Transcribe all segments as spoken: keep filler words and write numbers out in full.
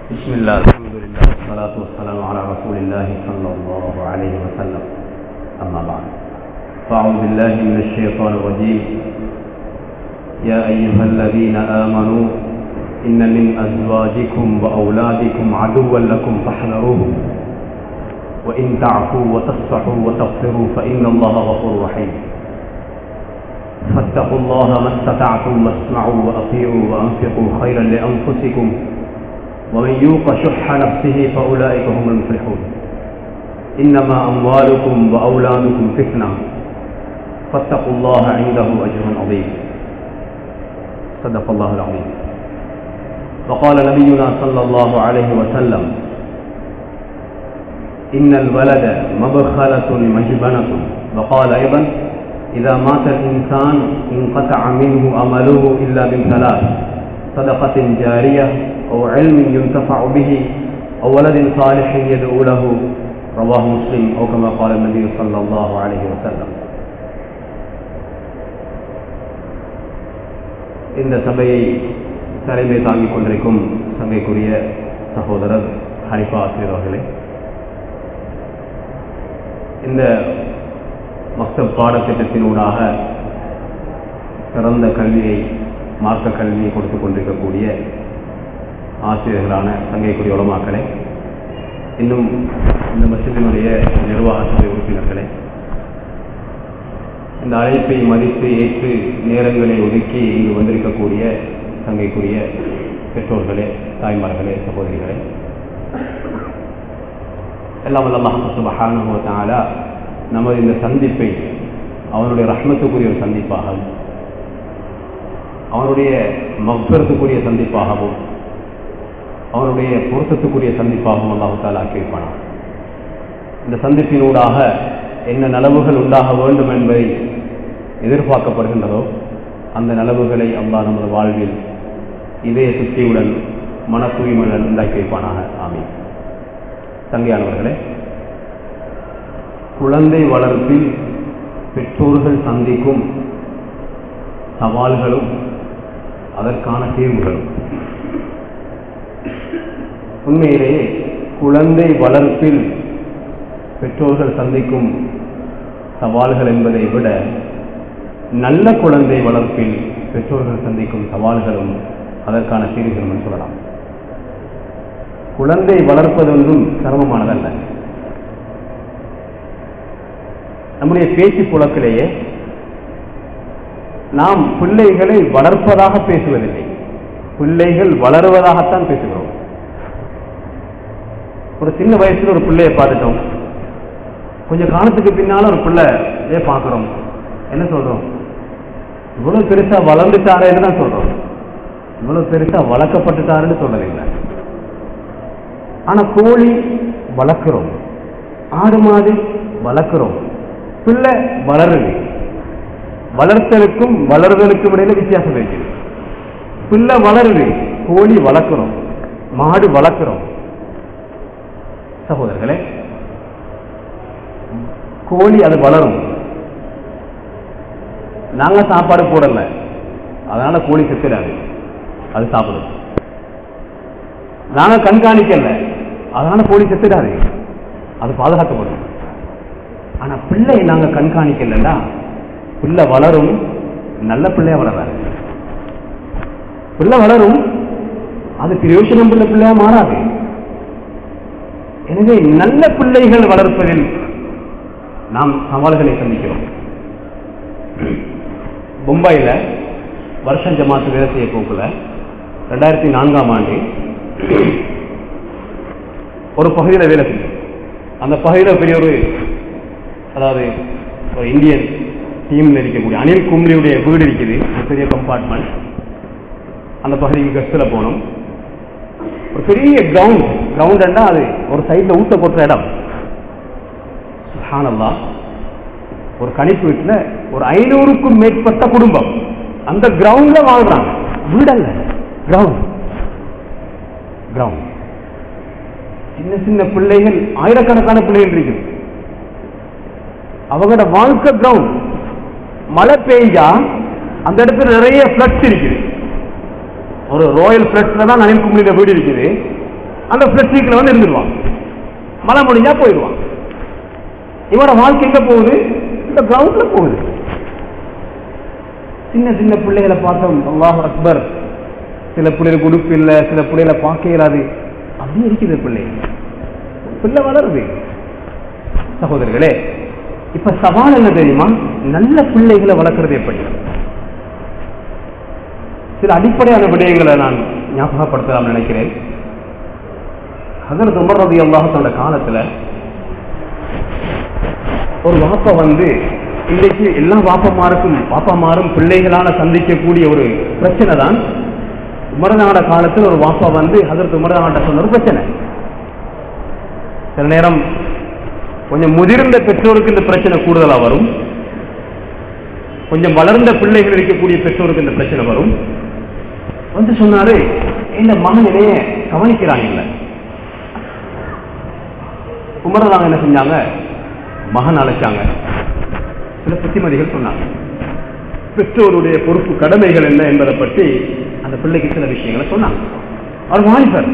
بسم الله الحمد لله والصلاة والسلام على رسول الله صلى الله عليه وسلم. أما بعد فأعوذ بالله من الشيطان الرجيم. يا أيها الذين آمنوا إن من أزواجكم وأولادكم عدوا لكم فاحذروه وإن تعفوا وتصفحوا وتغفروا فإن الله غفور رحيم. فاتقوا الله ما استطعتم واسمعوا وأطيعوا وأنفقوا خيرا لأنفسكم ومن يوق شح نفسه فأولئك هم المفلحون. إنما أموالكم وأولادكم فتنة فاتقوا الله عنده أجر عظيم. صدق الله العظيم. وقال نبينا صلى الله عليه وسلم: إن الولد مبخلة مجبنة. وقال أيضا: إذا مات الإنسان انقطع منه أمله إلا من ثلاث: صدقة جارية أو علم ينتفع به أو ولد صالح يدعو له. رواه مسلم أو كما قال النبي صلى الله عليه وسلم. இந்த சபையை தலைமை தாங்கிக் கொண்டிருக்கும் சபைக்குரிய சகோதரர் ஹனிஃபா ஆசிரியர் அவர்களே, இந்த மக்தப் பாடத்திட்டத்தினூடாக சிறந்த கல்வியை, மார்க்க கல்வியை கொடுத்துக் கொண்டிருக்கக்கூடிய ஆசிரியர்களான சங்கைக்குரிய உலமாக்களே, இன்னும் இந்த மஸ்ஜிதினுடைய நிர்வாக சபை உறுப்பினர்களே, இந்த அழைப்பை மதித்து ஏற்று நேரங்களை ஒதுக்கி இங்கு வந்திருக்கக்கூடிய சங்கைக்குரிய பெற்றோர்களே, தாய்மார்களே, சகோதரிகளே, எல்லாம் வல்ல அல்லாஹ் சுப்ஹானஹு வ தஆலா நமது இந்த சந்திப்பை அவனுடைய ரஹ்மத்துக்குரிய ஒரு சந்திப்பாகவும் அவனுடைய மக்ஃபிரத்துக்குரிய சந்திப்பாகவும் அவனுடைய பொருத்தத்துக்குரிய சந்திப்பாகவும் அல்லாஹ் தஆலா ஆக்கியிருப்பானார். இந்த சந்திப்பினூடாக என்ன நலவுகள் உண்டாக வேண்டும் என்பதை எதிர்பார்க்கப்படுகின்றதோ அந்த நலவுகளை அல்லாஹ் நமது வாழ்வில் இதய சுத்தியுடன் மன தூய்மையுடன் உண்டாக்கி வைப்பானாக. ஆமீன். தங்கையானவர்களே, குழந்தை வளர்ப்பில் பெற்றோர்கள் சந்திக்கும் சவால்களும் அதற்கான தீர்வுகளும். உண்மையிலேயே குழந்தை வளர்ப்பில் பெற்றோர்கள் சந்திக்கும் சவால்கள் என்பதை விட நல்ல குழந்தை வளர்ப்பில் பெற்றோர்கள் சந்திக்கும் சவால்களும் அதற்கான தீர்வுகளும் சொல்லலாம். குழந்தை வளர்ப்பது ஒன்றும் சிரமமானதல்ல. நம்முடைய பேச்சு புலத்திலேயே நாம் பிள்ளைகளை வளர்ப்பதாக பேசுவதில்லை, பிள்ளைகள் வளருவதாகத்தான் பேசுகிறோம். ஒரு சின்ன வயசுல ஒரு பிள்ளையை பார்த்துட்டோம், கொஞ்சம் காலத்துக்கு பின்னால ஒரு பிள்ளையே பார்க்கிறோம், என்ன சொல்றோம்? இவ்வளவு பெருசா வளர்ந்துட்டாருன்னு தான் சொல்றோம், இவ்வளவு பெருசா வளர்க்கப்பட்டுட்டாருன்னு சொல்றதில்லை. ஆனா கோழி வளர்க்கிறோம், ஆடு மாடு வளர்க்கிறோம், பிள்ளை வளருது. வளர்த்தலுக்கும் வளர்தலுக்கும் இடையில வித்தியாசம் இருக்குது. பிள்ளை வளருது, கோழி வளர்க்கிறோம், மாடு வளர்க்கிறோம். சகோதரர்களே, கோழி அது வளரும், நாங்க சாப்பாடு போடல, அதனால கோழி செத்துடாது, அது சாப்பிடும். நாங்க கண்காணிக்கல, அதனால கோழி செத்துடாது, அது பாதுகாக்கப்படும். ஆனா பிள்ளை நாங்க கண்காணிக்கலன்னா பிள்ளை வளரும், நல்ல பிள்ளையா வளராது. பிள்ளை வளரும், அது பிரயோஜனம் உள்ள பிள்ளையா மாறாது. எனவே நல்ல பிள்ளைகள் வளர்ப்பதில் நாம் சவால்களை சந்திக்கிறோம். மும்பையில வருஷம் ஜமாத்து வேலை செய்ய போக்குல ரெண்டாயிரத்தி நான்காம் ஆண்டு ஒரு பகுதியில் வேலை செய்யும். அந்த பகுதியில் பெரிய ஒரு, அதாவது ஒரு இந்தியன் டீம்ல இருக்கக்கூடிய அனில் கும்ளியுடைய வீடு இருக்குது, பெரிய கம்பார்ட்மெண்ட். அந்த பகுதிக்கு கஸ்ட்ல போனோம். ஒரு பெரிய கிரவுண்ட், கிரவுண்ட் அது ஒரு சைட்ல ஊட்ட போட்ட இடம். சுப்ஹானல்லாஹ், ஒரு கணிப்பு வீட்டுல ஒரு ஐநூறுக்கும் மேற்பட்ட குடும்பம் அந்த கிரவுண்ட்ல வாழ்றாங்க. வீடல்ல, கிரவுண்ட். கிரவுண்ட் சின்ன சின்ன பிள்ளைகள், ஆயிரக்கணக்கான பிள்ளைகள் இருக்குது. அவங்களோட வாழ்க்கை கிரவுண்ட். மழை பெய்ஞ்சா அந்த இடத்துல நிறைய பிளட்ஸ் இருக்குது. ஒரு ராயல் பிளட்ஸ்ல தான் அனில் கும்ளியில வீடு இருக்குது. அந்த பிளஸ்டிக்ல வந்து இருந்துருவான், மழை முடிஞ்சா போயிடுவான். இவரோட வாழ்க்கை எங்க போகுது? இந்த கிரவுண்ட்ல போகுது. சின்ன சின்ன பிள்ளைகளை பார்த்தோம், அல்லாஹ் அக்பர், சில பிள்ளைகளுக்கு உடுப்பு இல்லை, சில பிள்ளைகளை பார்க்க இயலாது, அப்படியே இருக்குது பிள்ளை. பிள்ளை வளருது. சகோதரர்களே, இப்ப சவால் என்ன தெரியுமா? நல்ல பிள்ளைகளை வளர்க்கறது எப்படி? சில அடிப்படையான விடயங்களை நான் ஞாபகப்படுத்தலாம் நினைக்கிறேன். ஹஜ்ரத் உமர் ரலியல்லாஹு அன்ஹு காலத்துல ஒரு வாப்பா வந்து, இன்றைக்கு எல்லா வாப்பமாருக்கும் வாப்பமாரும் பிள்ளைகளான சந்திக்கக்கூடிய ஒரு பிரச்சனை தான். உமரனான காலத்தில் ஒரு வாப்பா வந்து ஹஜ்ரத் உமரனான சொன்ன ஒரு பிரச்சனை. சில நேரம் கொஞ்சம் முதிர்ந்த பெற்றோருக்கு இந்த பிரச்சனை கூடுதலா வரும், கொஞ்சம் வளர்ந்த பிள்ளைகள் இருக்கக்கூடிய பெற்றோருக்கு இந்த பிரச்சனை வரும். வந்து சொன்னாரு, இந்த மகன் என்னைய கவனிக்கிறாங்க இல்லை. உமரனாங்க என்ன செஞ்சாங்க? மகன் அழைச்சாங்க. சில புத்திமதிகள் சொன்னாங்க. பெற்றோருடைய பொறுப்பு கடமைகள் என்ன என்பதை பற்றி அந்த பிள்ளைக்கு சில விஷயங்களை சொன்னாங்க. அவர் வாலிபர்.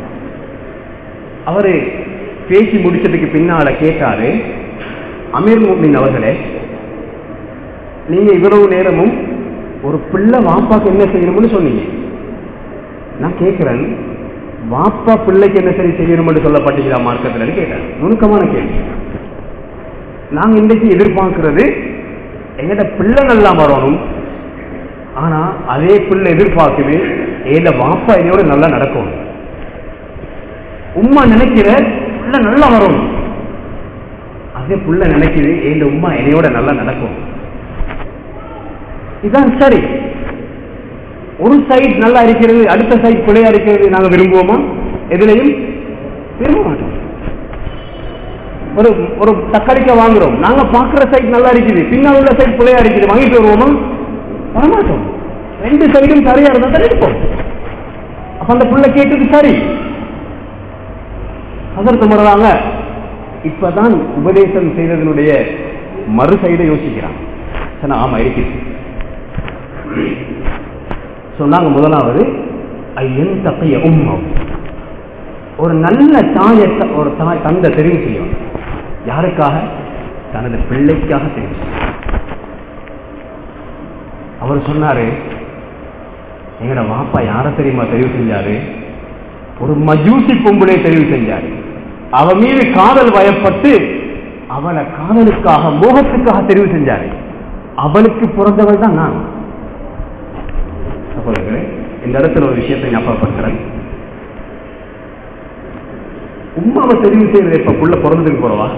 அவரு பேசி முடிச்சதுக்கு பின்னால கேட்டாரு, அமீர் முஃமினீன் அவர்களே, நீங்க இவ்வளவு நேரமும் ஒரு பிள்ளை வாப்பாக்கு என்ன செய்யணும்னு சொன்னீங்க. நான் கேட்கிறேன், வாப்பா பிள்ளைக்கு என்ன சரி செய்யணும்னு சொல்லப்பட்டுகிறா மார்க்கத்தில் கேட்டேன். நுணுக்கமான கேள்வி. நாங்க இன்றைக்கு எதிர்பார்க்கிறது எங்கிட்ட பிள்ளை நல்லா வரணும், ஆனா அதே பிள்ளை எதிர்பார்க்குது ஏத வாப்பா என்னோட நல்லா நடக்கணும். உம்மா நினைக்கிற பிள்ளை நல்லா வரணும், அதே பிள்ளை நினைக்குது ஏத உம்மா என்னையோட நல்லா நடக்கும். இதுதான் சரி. ஒரு சைட் நல்லா இருக்கிறது, அடுத்த சைட் பிள்ளையா இருக்கிறது நாங்க விரும்புவோமா? எதுலையும் விரும்ப மாட்டோம். ஒரு ஒரு தக்காளிக்காய் வாங்குறோம், நாங்க பாக்குற சைட் நல்லா இருக்குது, பின்னால் உள்ள சைட் பிள்ளையா இருக்குது, வாங்கிட்டு வருவோமா? வரமாட்டோம். ரெண்டு சைடும் சரியா இருந்தா தான் எடுப்போம். அப்ப அந்த பிள்ளை கேட்டது சரி. அதற்கு முறைவாங்க இப்பதான் உபதேசம் செய்ததனுடைய மறு சைடை யோசிக்கிறான். ஆமா இருக்குது சொன்னாங்க. முதலாவது ஐயன் தக்கைய உம்மா, ஒரு நல்ல தாயை ஒரு தாய் தந்தை தெரிவு செய்யும். யாருக்காக? தனது பிள்ளைக்காக தெரிவு செய்யும். அவர் சொன்னாரு, எங்கட வாப்பா யார தெரியுமா தெரிவு செஞ்சாரு? ஒரு மஜூசி பொம்பளை தெரிவு செஞ்சாரு. அவ மீது காதல் வயப்பட்டு அவளை காதலுக்காக மோகத்துக்காக தெரிவு செஞ்சாரு. அவளுக்கு பிறந்தவள் தான் நான். இந்த இடத்துல ஒரு விஷயத்தை ஞாபகப்படுத்துறேன். உம்மாவை தெரிவு செய்யறது எப்ப? புள்ள பிறந்ததுக்கு போறவா?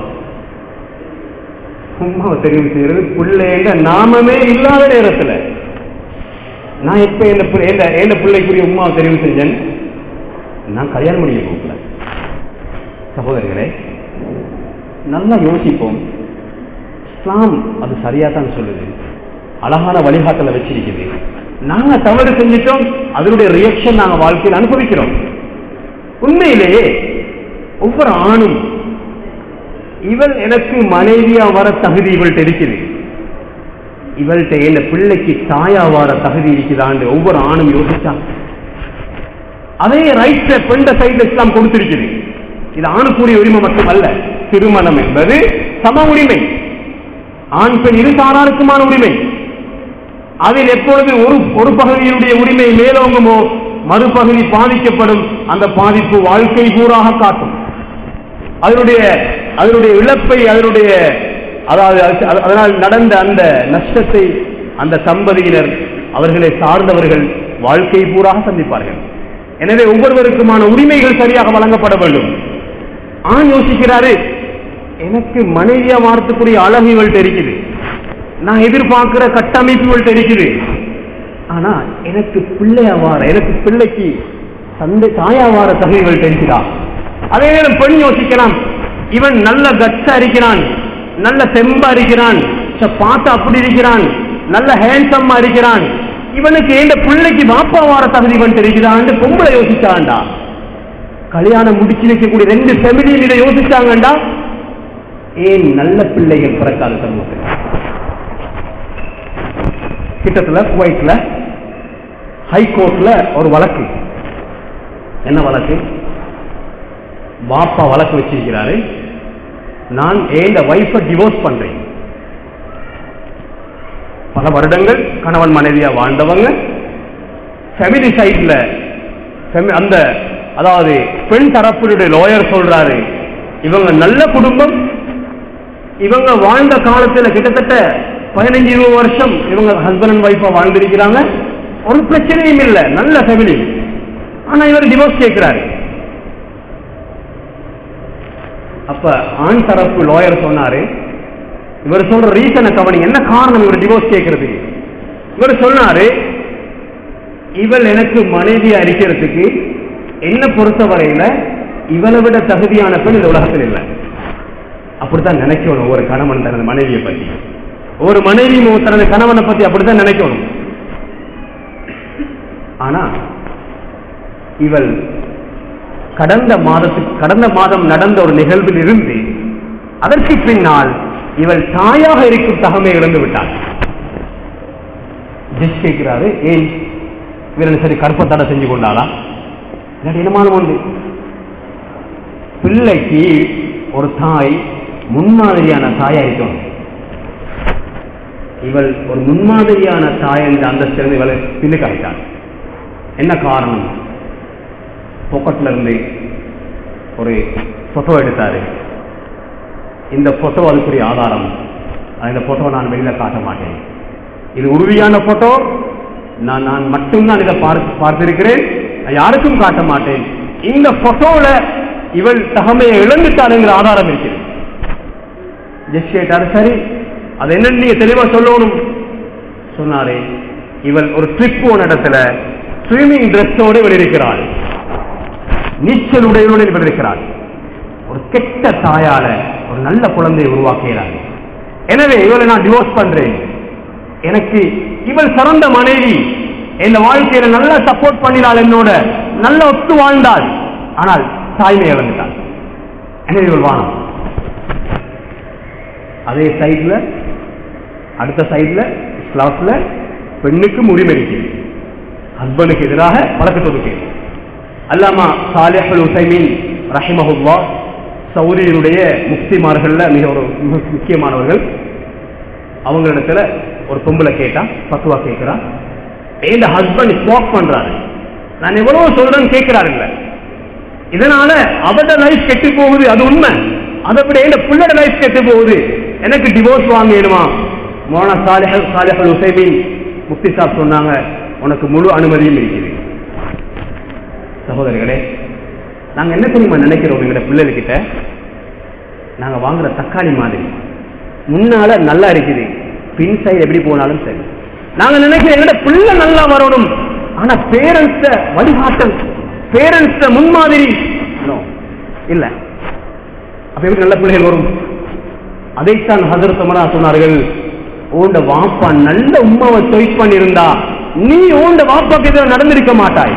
உம்மாவை தெரிவு செய்யறது பிள்ளைங்க நாமமே இல்லாத நேரத்துல. நான் எப்ப என்ன பிள்ளைக்குரிய உம்மாவை தெரிவு செஞ்சேன்? நான் கல்யாணம் பண்ணிக்க போகல. சகோதரர்களே, நல்லா யோசிப்போம். இஸ்லாம் அது சரியா தான் சொல்லுது, அழகான வழிகாட்டல வச்சிருக்குது. நாங்க தவறு செஞ்சிட்டோம், அதனுடைய ரியாக்ஷன் நாங்க வாழ்க்கையில் அனுபவிக்கிறோம். உண்மையிலேயே ஒவ்வொரு ஆணும் இவள் எனக்கு மனைவியா வர தகுதி இவள்கிட்ட இருக்குது, இவள்கிட்ட என்ன பிள்ளைக்கு தாயா வர தகுதி இருக்குதான்னு ஒவ்வொரு ஆணும் யோசிச்சாங்க. அதே ரைட்ஸ பெண்ட சைட்ல இஸ்லாம் கொடுத்திருக்குது. இது ஆணுக்குரிய உரிமை மட்டுமல்ல, திருமணம் என்பது சம உரிமை, ஆண் பெண் இரு சாராருக்குமான உரிமை. அதில் எப்பொழுது ஒரு ஒரு பகுதியினுடைய உரிமை மேலோங்குமோ மறுபகுதி பாதிக்கப்படும். அந்த பாதிப்பு வாழ்க்கை பூராக காட்டும். அதனுடைய அதனுடைய இழப்பை, அதனுடைய அதாவது அதனால் நடந்த அந்த நஷ்டத்தை அந்த தம்பதியினர் அவர்களை சார்ந்தவர்கள் வாழ்க்கை பூராக சந்திப்பார்கள். எனவே ஒவ்வொருவருக்குமான உரிமைகள் சரியாக வழங்கப்பட வேண்டும். ஆண் யோசிக்கிறாரு, எனக்கு மனைவியா வார்த்தைக்குரிய அழகு இவள்கிட்ட இருக்குது, நான் எதிர்பார்க்கிற கட்டமைப்புகள் இருக்குது, ஆனா எனக்கு பிள்ளையா வார எனக்கு பிள்ளைக்கு தந்தை தாயா வார தகுதிகள் தெரிகிறா. அதே நேரம் பெண் யோசிக்கலாம், இவன் நல்ல கட்சா இருக்கிறான், நல்ல செம்பா இருக்கிறான், பார்த்து அப்படி இருக்கிறான், நல்ல ஹேண்ட்ஸம்மா இருக்கிறான், இவனுக்கு எந்த பிள்ளைக்கு வாப்பா வார தகுதி இவன் தெரிகிறான் பொம்பளை யோசிச்சாண்டா. கல்யாணம் முடிச்சு வைக்கக்கூடிய ரெண்டு ஃபேமிலியில் இதை யோசிச்சாங்கண்டா ஏன் நல்ல பிள்ளைகள் பிறக்காத சமூகத்தில். கிட்டத்துல குவைட்ல ஹைகோர்ட்ல ஒரு வழக்கு. என்ன வழக்கு? பாப்பா வழக்கு வச்சிருக்கிறாரு, நான் ஏண்ட வைஃபை டிவோர்ஸ் பண்றேன். பல வருடங்கள் கணவன் மனைவியா வாழ்ந்தவங்க, ஃபேமிலி சைட்ல அந்த அதாவது பெண் தரப்பினுடைய லாயர் சொல்றாரு, இவங்க நல்ல குடும்பம், இவங்க வாழ்ந்த காலத்துல கிட்டத்தட்ட பதினஞ்சு இருபது வருஷம் இவங்க ஹஸ்பண்ட் அண்ட் ஒய்ஃபா வாழ்ந்திருக்கிறாங்க, ஒரு பிரச்சனையும் இல்லை, நல்ல ஃபேமிலி. ஆனா இவர் டிவோர்ஸ் கேட்கிறாரு. அப்ப ஆண் தரப்பு லாயர் சொன்னாரு, இவர் சொல்ற ரீசனை கவனி, என்ன காரணம் இவர் டிவோர்ஸ் கேட்கறது? இவர் சொன்னாரு, இவள் எனக்கு மனைவியா இருக்கிறதுக்கு என்ன பொறுத்தவரையில இவளை விட தகுதியான பெண் இந்த உலகத்தில் இல்லை. அப்படித்தான் நினைக்கணும் ஒரு கணவன் தனது மனைவியை பத்தி, ஒரு மனைவி தனது கணவனை பத்தி அப்படித்தான் நினைக்கணும். ஆனா இவள் கடந்த மாதத்துக்கு கடந்த மாதம் நடந்த ஒரு நிகழ்வில் இருந்து அதற்கு பின்னால் இவள் தாயாக இருக்கும் தகமை இழந்து விட்டாள். ஜட்ஜ் கேட்கிறாரு, ஏன் இவள் சரி கற்பத்தடை செஞ்சு கொண்டாளா? என்னமான ஒன்று, பிள்ளைக்கு ஒரு தாய் முன்மாதிரியான தாயா இருக்கணும். இவள் ஒரு முன்மாதிரியான தாய் என்ற அந்தஸ்திலிருந்து இவளை பின்னுக்கு அழைத்தாள். என்ன காரணம்? பொக்கெட்ல இருந்து ஒரு போட்டோ எடுத்தாரு. இந்த போட்டோ அதுக்குரிய ஆதாரம். இந்த போட்டோ நான் வெளியில காட்ட மாட்டேன், இது உறுதியான போட்டோ, நான் நான் மட்டும்தான் இதை பார்த்திருக்கிறேன், யாருக்கும் காட்ட மாட்டேன். இந்த போட்டோல இவள் தகமையை இழந்துட்டாளுங்கிற ஆதாரம் இருக்கிறது. ஜட்ஜ் கேட்டாரு, சரி அது என்னன்னு நீங்க தெளிவா சொல்லணும். சொன்னாரு, இவள் ஒரு ட்ரிப் போன இடத்துல ஸ்விமிங் டிரெஸ்ஸோடு இவள் இருக்கிறாள், நீச்சல் உடையோடு இவள் இருக்கிறாள். ஒரு கெட்ட தாயால ஒரு நல்ல குழந்தையை உருவாக்குகிறாள். எனவே இவளை நான் டிவோர்ஸ் பண்றேன். எனக்கு இவள் சிறந்த மனைவி, என் வாழ்க்கையில நல்லா சப்போர்ட் பண்ணினாள், என்னோட நல்ல ஒத்து வாழ்ந்தாள். ஆனால் தாய்மை இழந்துட்டாள். எனவே இவள் வானம். அதே சைட்ல அடுத்த சைட்ல இஸ்லாத்துல பெண்ணுக்கும் உரிமை இருக்கிறது, ஹஸ்பண்டுக்கு எதிராக வழக்கு தொடுக்கிறது. அல்லாமா சாலிஹ் அல் உஸைமீன் ரஹிமஹுல்லாஹ் சவுதியினுடைய முஃப்திமார்கள்ல மிக ஒரு முக்கியமானவர்கள். அவங்களிடத்துல ஒரு பொம்பளை கேட்டா, பத்துவா கேட்கிறா, என் ஹஸ்பண்ட் ஸ்மோக் பண்றாரு, நான் எவ்வளவு சொல்றேன்னு கேட்கிறாரு. இல்ல, இதனால அவட லைஃப் கெட்டு போகுது, அது உண்மை. அதை விட என் பிள்ளோட லைஃப் கெட்டு போகுது, எனக்கு டிவோர்ஸ் வாங்கணுமா? மௌலானா சாலிஹ் சாலிஹ் அல் உஸைமீன் முஃப்தி சாப் சொன்னாங்க, உனக்கு முழு அனுமதியும் இருக்குது. சகோதரர்களே, நாங்க என்ன தெரியுமா நினைக்கிறோம், எங்க பிள்ளைகிட்ட நாங்க வாங்குற தக்காளி மாதிரி முன்னால நல்லா இருக்குது, பின் சைடு எப்படி போனாலும் சரி. நாங்க நினைக்கிறோம் எங்கட பிள்ளை நல்லா வரணும். ஆனா பேரண்ட்ஸ் வழிகாட்டல், பேரண்ட்ஸ் முன்மாதிரி இல்ல. அப்ப எப்படி நல்ல பிள்ளைகள் வரும்? அதைத்தான் ஹஜ்ரத் உமர் சொன்னார்கள், உண்ட வாப்பா நல்ல உம்மாவை சாய்ஸ் பண்ணிருந்தா நீ உண்ட வாப்பாக்கு எதிராக நடந்திருக்க மாட்டாய்.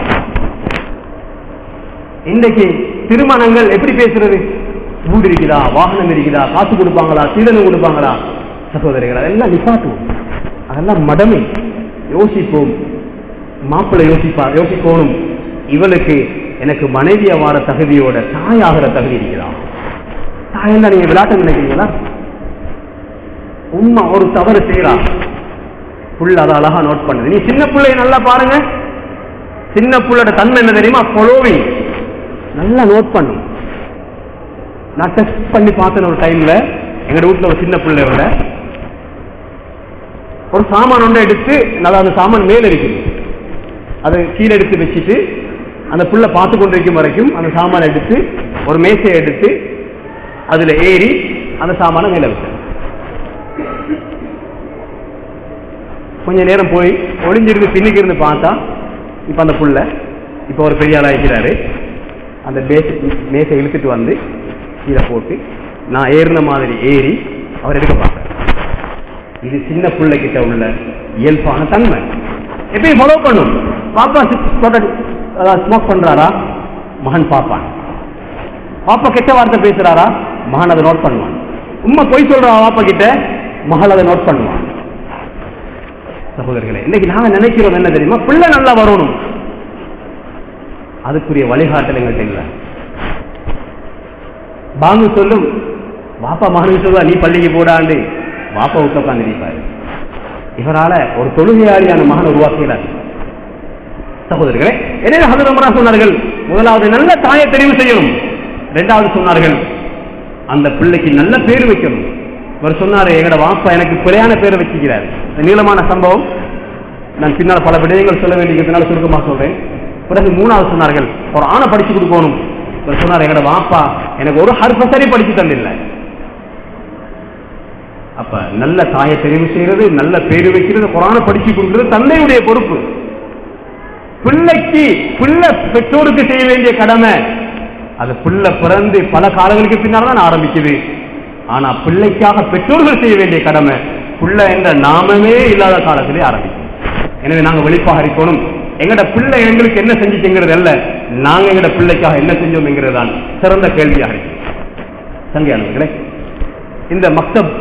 இன்றைக்கு திருமணங்கள் எப்படி பேசுறது? வீடு இருக்குதா, வாகனம் இருக்குதா, காசு கொடுப்பாங்களா, சீதனம் கொடுப்பாங்களா? சகோதரிகள், அதெல்லாம் நிப்பாட்டுவோம், அதெல்லாம் மடமை. யோசிப்போம், மாப்பிள்ளை யோசிப்பா யோசிக்கணும், இவளுக்கு எனக்கு மனைவியா வார தகுதியோட தாயாகிற தகுதி இருக்கிறா. தாயெல்லாம் நீங்க விளையாட்டு நினைக்கிறீங்களா? உண்மை, ஒரு தவறு செய்யறா, புள்ள அதை அழகா நோட் பண்ணுது. நீ சின்ன பிள்ளைய நல்லா பாருங்க, சின்ன பிள்ளையோட தன்மை என்ன தெரியுமா? ஃபாலோவிங் நல்லா நோட் பண்ணும். நான் டெஸ்ட் பண்ணி பார்த்தேன் ஒரு டைம்ல, எங்க வீட்டுல ஒரு சின்ன பிள்ளையோட ஒரு சாமான் ஒன்றை எடுத்து, நல்லா அந்த சாமான் மேல இருக்குது, அதை கீழே எடுத்து வச்சுட்டு அந்த புள்ள பார்த்து கொண்டிருக்கும் வரைக்கும் அந்த சாமான் எடுத்து ஒரு மேசையை எடுத்து அதுல ஏறி அந்த சாமான மேல வச்சேன். கொஞ்ச நேரம் போய் ஒளிஞ்சிருந்து பின்னுக்கு இருந்து பார்த்தா, இப்ப அந்த புள்ள இப்ப ஒரு பெரிய ஆளா இருக்கிறாரு. அந்த மேசை இழுத்துட்டு வந்து கீழே போட்டு நான் ஏறின மாதிரி ஏறி அவர் எடுக்க பார்த்தார். இது சின்ன பிள்ளை கிட்ட உள்ள இயல்பான தன்மை. எப்பயும் ஃபாலோ பண்ணும். பாப்பா ஸ்மோக் பண்றாரா, மகன் பாப்பான். பாப்பா கெட்ட வார்த்தை பேசுறாரா, மகன் அதை நோட் பண்ணுவான். உண்மை பொய் சொல்றா பாப்பா கிட்ட, மகள் அதை நோட் பண்ணுவான். சகோதரர்களே, இன்னைக்கு நாங்க நினைக்கிறோம் என்ன தெரியுமா? பிள்ளை நல்லா வரணும், அதுக்குரிய வழிகாட்டல் எங்கள்கிட்ட இல்லை. பாங்கு சொல்லும், வாப்பா மகனுக்கு சொல்லுவா நீ பள்ளிக்கு போடாண்டு வாப்பா விட்டு உட்காந்து நிற்பாரு. இவரால ஒரு தொழுகையாளியான மகன் உருவாக்கிறார். சகோதரர்களே, எனவே ஹஜ்ரத் உமர் சொன்னார்கள், முதலாவது நல்ல தாயை தெரிவு செய்யணும். இரண்டாவது சொன்னார்கள் அந்த பிள்ளைக்கு நல்ல பேர் வைக்கணும். இவர் சொன்னாரு, எங்கட வாப்பா எனக்கு பிழையான பேரை வச்சுக்கிறார். நீளமான சம்பவம், நான் பின்னால் பல விடயங்கள் சொல்ல வேண்டியதுனால சுருக்கமாக சொல்றேன். பிறகு மூணாவது சொன்னார்கள், ஒரு ஆணை படிச்சு கொடுக்கணும். இவர் சொன்னார், எங்கட வாப்பா எனக்கு ஒரு ஹர்ஃப சரி படிச்சு தந்தில்லை. அப்ப நல்ல தாயை தெரிவு செய்யறது, நல்ல பேரு வைக்கிறது, குர்ஆனை படிச்சு கொடுக்கிறது தந்தையுடைய பொறுப்பு. பிள்ளைக்கு பிள்ளை பெற்றோருக்கு செய்ய வேண்டிய கடமை அது பிள்ளை பிறந்து பல காலங்களுக்கு பின்னால் தான் ஆரம்பிக்குது. ஆனா பிள்ளைக்காக பெற்றோர்கள் செய்ய வேண்டிய கடமை பிள்ளை என்ற நாமமே இல்லாத காலத்திலே ஆரம்பிக்கும். எனவே நாங்க வெளிப்பாக இருக்கணும். எங்கட பிள்ளை எங்களுக்கு என்ன செஞ்சுங்கிறது அல்ல, நாங்க எங்கட பிள்ளைக்காக என்ன செஞ்சோம் என்கிறது தான் சிறந்த கேள்வியாக இருக்கு. சங்கையானவர்களே, இந்த மக்தப்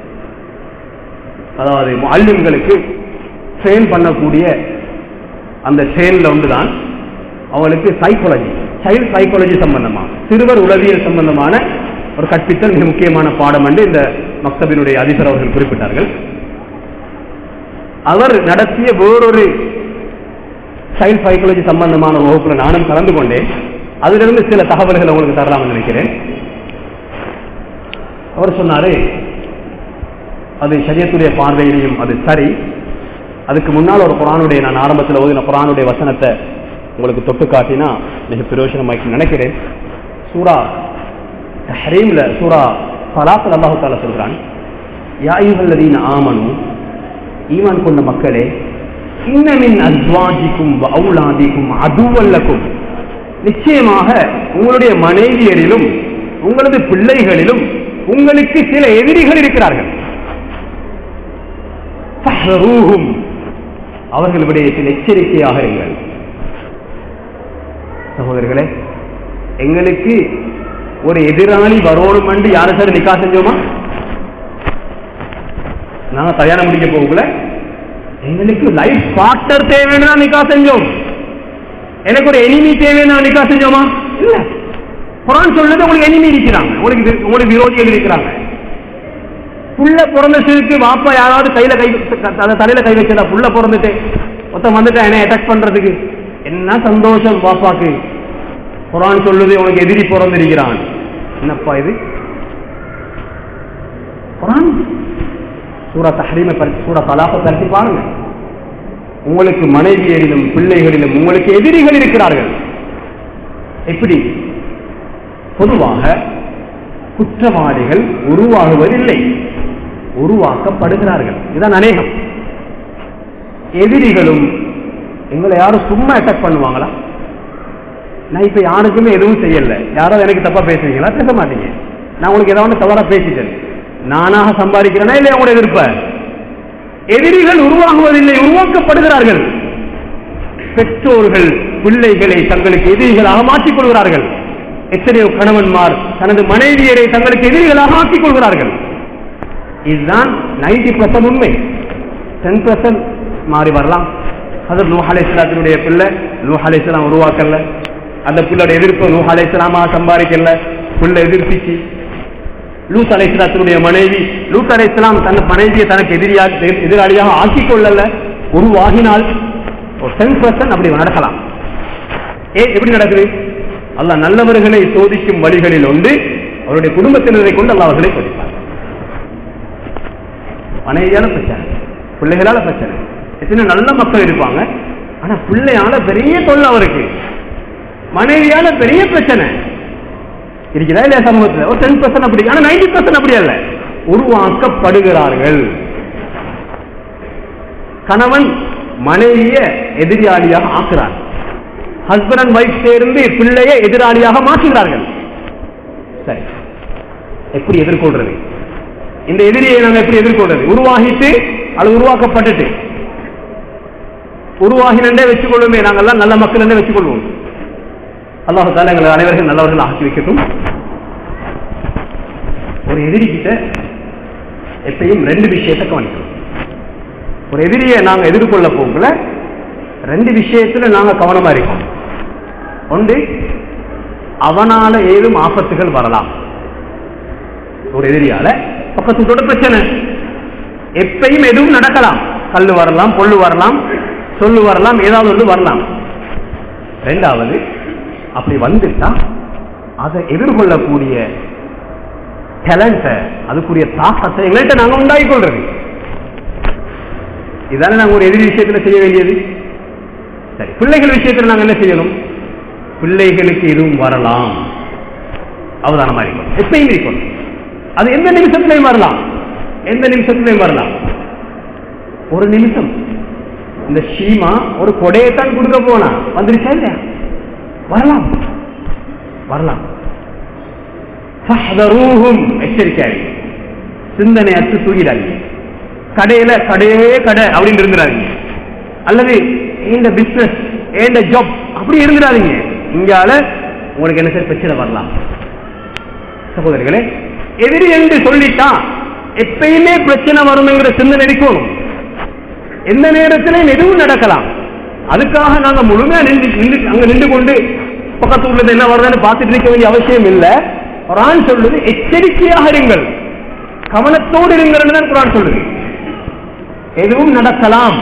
அதாவது முஅல்லிம்களுக்கு ட்ரெயின் பண்ணக்கூடிய அந்த ட்ரெயின்ல ஒன்றுதான் அவங்களுக்கு சைக்காலஜி, சைல்ட் சைக்காலஜி சம்பந்தமா, சிறுவர் உளவியல் சம்பந்தமான ஒரு கற்பித்தல் மிக முக்கியமான பாடம் என்று இந்த மக்தபினுடைய அதிபர் அவர்கள் குறிப்பிட்டார்கள். அவர் நடத்திய வேறொரு சைல்ட் சைக்காலஜி சம்பந்தமான வகுப்புல நானும் கலந்து கொண்டேன். அதிலிருந்து சில தகவல்கள் உங்களுக்கு தரலாம் நினைக்கிறேன். அவர் சொன்னாரு, அது ஷரியத்துடைய பார்வையிலையும் அது சரி. அதுக்கு முன்னால் ஒரு குர்ஆனுடைய, நான் ஆரம்பத்தில் ஓதின குர்ஆனுடைய வசனத்தை உங்களுக்கு தொட்டு காட்டினா மிக பிரயோஜனமாக்கி நினைக்கிறேன். சூரா தஹ்ரீம்ல சூரா ஸலாத்தில் அல்லாஹ் தஆலா சொல்றான், யா அய்யுஹல்லதீன ஆமனூ, ஈமான் கொண்ட மக்களே, இன்ன மின் அஸ்வாஜிக்கும் வ அவுலாதிக்கும் அதுவல் லக்கும், நிச்சயமாக உங்களுடைய மனைவியரிலும் உங்களது பிள்ளைகளிலும் உங்களுக்கு சில எதிரிகள் இருக்கிறார்கள். ஃபஹ்ரூஹும், அவர்கள் விடயத்தில் எச்சரிக்கையாக இருங்கள். சகோதரர்களே, எங்களுக்கு ஒரு எதிராளி வரோடும் என்று யாரும் சரி நிக்கா செஞ்சோமா? நாங்க கல்யாணம் முடிக்க போகல, எங்களுக்கு லைஃப் பார்ட்னர் தேவைன்னா நிக்கா செஞ்சோம். எனக்கு ஒரு எனிமி தேவைன்னா நிக்கா செஞ்சோமா? இல்ல. குர்ஆன் சொல்லுது உங்களுக்கு எனிமி இருக்கிறாங்க, உங்களுக்கு உங்களுக்கு விரோதிகள் இருக்கிறாங்க. புள்ள பிறந்ததுக்கு வாப்பா யாராவது கையில கை தலையில கை வச்சதா? புள்ள பிறந்துட்டு மொத்தம் வந்துட்டா என்ன அட்டாக் பண்றதுக்கு என்ன சந்தோஷம் வாப்பாக்கு. குர்ஆன் சொல்லுது உனக்கு எதிரி பிறந்திருக்கிறான். என்னப்பா இது? குர்ஆன் சூரா தஹ்ரீமை சூரா தலாக பற்றி பாருங்க. உங்களுக்கு மனைவியரிலும் பிள்ளைகளிலும் உங்களுக்கு எதிரிகள் இருக்கிறார்கள். எப்படி? பொதுவாக குற்றவாளிகள் உருவாகுவதில்லை, உருவாக்கப்படுகிறார்கள். இதுதான் அநேகம். எதிரிகளும் எங்களை யாரும் சும்மா அட்டாக் பண்ணுவாங்களா? நான் இப்ப யாருக்குமே எதுவும் செய்யல, யாராவது எனக்கு தப்பா பேசுவீங்களா? பேச மாட்டீங்க. நான் உங்களுக்கு ஏதாவது தவறா பேசிட்டேன், நானாக சம்பாதிக்கிறேன்னா இல்லை உங்களுடைய விருப்பம். எதிரிகள் உருவாகுவதில்லை, உருவாக்கப்படுகிறார்கள். பெற்றோர்கள் பிள்ளைகளை தங்களுக்கு எதிரிகளாக மாற்றிக் கொள்கிறார்கள். எத்தனையோ கணவன்மார் தனது மனைவியரை தங்களுக்கு எதிரிகளாக ஆக்கிக் கொள்கிறார்கள். இதுதான் நைன்டி பர்சன்ட் உண்மை. டென் பர்சன்ட் மாறி வரலாம். ஹஜ்ரத் நூஹ் அலைஹிஸ்ஸலாத்தினுடைய பிள்ளை நூஹ் அலைஹிஸ்ஸலாம் உருவாக்கல, அந்த பிள்ளையோட எதிர்ப்பு நூஹ் அலைஹிஸ்ஸலாமா சம்பாதிக்கல, பிள்ளை எதிர்ப்பிச்சு. லூத் அலைஹிஸ்ஸலாத்தினுடைய மனைவி லூத் அலைஹிஸ்ஸலாம் தன் மனைவியை தனக்கு எதிரியாக எதிராளியாக ஆக்கிக் கொள்ளல, உருவாகினால் ஒரு டென் பர்சன்ட் அப்படி நடக்கலாம். ஏ எப்படி நடக்குது? அல்லாஹ் நல்லவர்களை சோதிக்கும் வழிகளில் ஒன்று அவருடைய குடும்பத்தினரை கொண்டு அல்லாஹ் அவர்களை சோதிப்பார். மனைவியால பிரச்சனை, பிள்ளைகளால பிரச்சனை. எத்தனை நல்ல மக்கள் இருப்பாங்க, ஆனா பிள்ளையால பெரிய தொல்லை அவருக்கு, மனைவியால பெரிய பிரச்சனை இருக்குதா இல்லையா சமூகத்தில்? ஒரு டென் பர்சன்ட் அப்படி, ஆனா நைன்டி பர்சன்ட் அப்படி அல்ல, உருவாக்கப்படுகிறார்கள். கணவன் மனைவிய எதிராளியாக ஆக்குறார், ஹஸ்பண்ட் அண்ட் வைஃப் சேர்ந்து பிள்ளையை எதிராளியாக மாற்றுகிறார்கள். சரி, எப்படி எதிர்கொள்றது? இந்த எதிரியை நாங்கள் எப்படி எதிர்கொள்றது? உருவாகிட்டு அது உருவாக்கப்பட்டுட்டு உருவாகினே வச்சுக்கொள்ளுமே, நாங்கள்லாம் நல்ல மக்கள் என்ன வச்சுக்கொள்வோம். அல்லாஹ் தஆலா எங்களை அனைவர்கள் நல்லவர்கள் ஆக்கி வைக்கட்டும். ஒரு எதிரி கிட்ட எப்பயும் ரெண்டு விஷயத்தை கவனிக்கணும். ஒரு எதிரியை நாங்கள் எதிர்கொள்ள போகல ரெண்டு விஷயத்துல நாங்க கவனமா இருக்கோம். ஒன்று, அவனால ஏதும் ஆபத்துகள் வரலாம். ஒரு எதிரியால பக்கத்தோட பிரச்சனை. எப்பயும் எதுவும் நடக்கலாம், கல்லு வரலாம், பொல்லு வரலாம், சொல்லு வரலாம், ஏதாவது ஒன்று வரலாம். ரெண்டாவது, அப்படி வந்துட்டா அதை எதிர்கொள்ளக்கூடிய டேலண்ட, அதுக்குரிய தாக்கத்தை எங்கள்கிட்ட நாங்க உண்டாக்கி கொள்றது. இதானே நாங்க ஒரு எதிரி விஷயத்துல செய்ய வேண்டியது. சரி, பிள்ளைகள் விஷயத்துல நாங்க என்ன செய்யணும்? பிள்ளைகளுக்கு எதுவும் வரலாம், அவதானமா இருக்கணும், எப்பயும் இருக்கணும். அது எந்த நிமிஷத்திலையும் வரலாம், எந்த நிமிஷத்திலையும் வரலாம். ஒரு நிமிஷம் இந்த ஷீமா ஒரு கொடையத்தான் கொடுக்க போனா வந்துருச்சா இல்லையா? வரலாம், வரலாம். எச்சரிக்கை, சிந்தனை அற்று தூங்கிடாதீங்க. கடையில கடையே கடை அப்படின்னு இருந்துடாதீங்க, அல்லது இந்த பிசினஸ் இந்த ஜாப் அப்படி இருந்துடாதீங்க. இங்கால உங்களுக்கு என்ன சார் பிரச்சனை வரலாம். சகோதரர்களே, எதிரி என்று சொல்லிட்டா எப்பயுமே பிரச்சனை வரும்ங்கிற சிந்தனை இருக்கணும். எந்த நேரத்திலும் எதுவும் நடக்கலாம். அதுக்காக நாங்க முழுமையா நின்று அங்க நின்று கொண்டு பக்கத்து உள்ளது என்ன வருதுன்னு பார்த்துட்டு இருக்க வேண்டிய அவசியம் இல்லை. குர்ஆன் சொல்லுது எச்சரிக்கையாக இருங்கள், கவனத்தோடு இருங்கள் தான் குர்ஆன் சொல்லுது. எதுவும் நடக்கலாம்.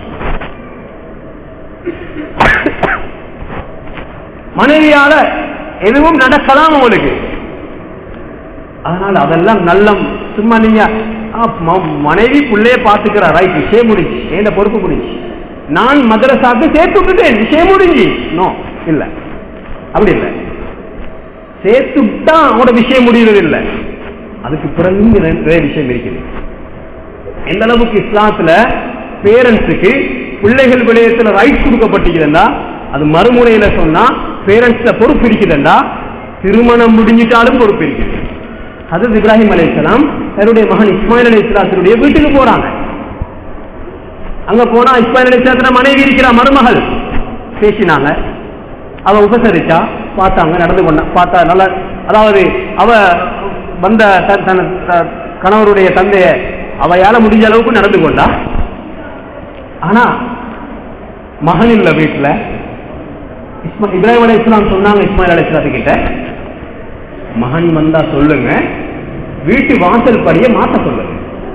மனைவியால எதுவும் நடக்கலாம் உங்களுக்கு. அதனால அதெல்லாம் நல்ல சும்மா நீங்க மனைவி பிள்ளைய பாத்துக்கிறார், ரைட், விஷயம் முடிஞ்சு, ஏன் பொறுப்பு முடிஞ்சு, நான் மதரசாக்கு சேர்த்து விட்டுட்டேன், விஷயம் முடிஞ்சு. நோ, இல்ல, அப்படி இல்லை. சேர்த்துட்டா அவனோட விஷயம் முடிவது இல்லை. அதுக்கு பிறகு நிறைய விஷயம் இருக்குது. எந்த அளவுக்கு இஸ்லாத்துல பேரண்ட்ஸுக்கு பிள்ளைகள் விடயத்துல ரைட்ஸ் கொடுக்கப்பட்டிருக்குதுன்னா, அது மறுமுறையில சொன்னா பேரண்ட்ஸ்ல பொறுப்பு இருக்குதுன்னா, திருமணம் முடிஞ்சிட்டாலும் பொறுப்பு இருக்குது. ஹஜ்ரத் இப்ராஹிம் அலைஹிஸ்ஸலாம் அவருடைய மகன் இஸ்மாயில் அலைஹிஸ்ஸலாத்துடைய வீட்டுக்கு போறாங்க. அங்க போனா இஸ்மாயில் அலைஹிஸ்ஸலாத்துல மனைவி இருக்கிற மருமகள் பேசினாங்க. அவ உபசரிச்சா, பார்த்தாங்க, நடந்து கொண்டா, பார்த்தா நல்ல, அதாவது அவ வந்த கணவருடைய தந்தைய அவையால முடிஞ்ச அளவுக்கு நடந்து கொண்டா. ஆனா மகன் இல்ல வீட்டுல. இப்ராஹிம் அலைஹிஸ்ஸலாம் சொன்னாங்க இஸ்மாயில் அலைஹிஸ்ஸலாத்து கிட்ட, மகன் வந்தா சொல்லுங்க, வீட்டு வாசல் படியை மாத்த சொல்லுங்க.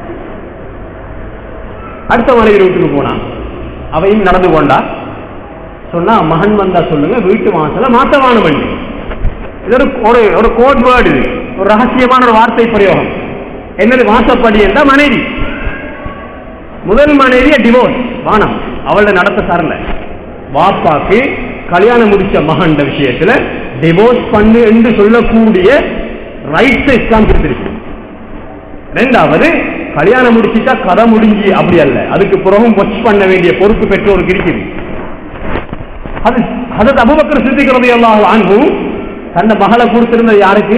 அடுத்த மனைவி வீட்டுக்கு போனா, அவையும் நடந்து கொண்டா. சொன்னா மகன் வந்தா சொல்லுங்க, வீட்டு வாசல மாத்தவான பண்ணி. இது ஒரு ஒரு கோட் வேர்டு, இது ஒரு ரகசியமான ஒரு வார்த்தை பிரயோகம். என்னது வாசப்படி என்றா மனைவி. முதல் மனைவிய டிவோர்ஸ் வானம், அவளோட நடத்த சார்ந்த. வாப்பாக்கு கல்யாணம் முடிச்ச மகன் விஷயத்துல டிவோர்ஸ் பண்ணு என்று சொல்லக்கூடிய ரைட்ஸ் இஸ்லாம் கொடுத்திருக்கு. ரெண்டாவது, கல்யாணம் முடிச்சுட்டா கதை முடிஞ்சு அப்படி அல்ல, அதுக்கு பிறகும் வாட்ச் பண்ண வேண்டிய பொறுப்பு பெற்றோருக்கு இருக்குது. அது ஹஜ்ரத் அபூபக்கர் சித்திக் ரலியல்லாஹு அன்ஹு தன்னை மகளை கொடுத்திருந்தது யாருக்கு?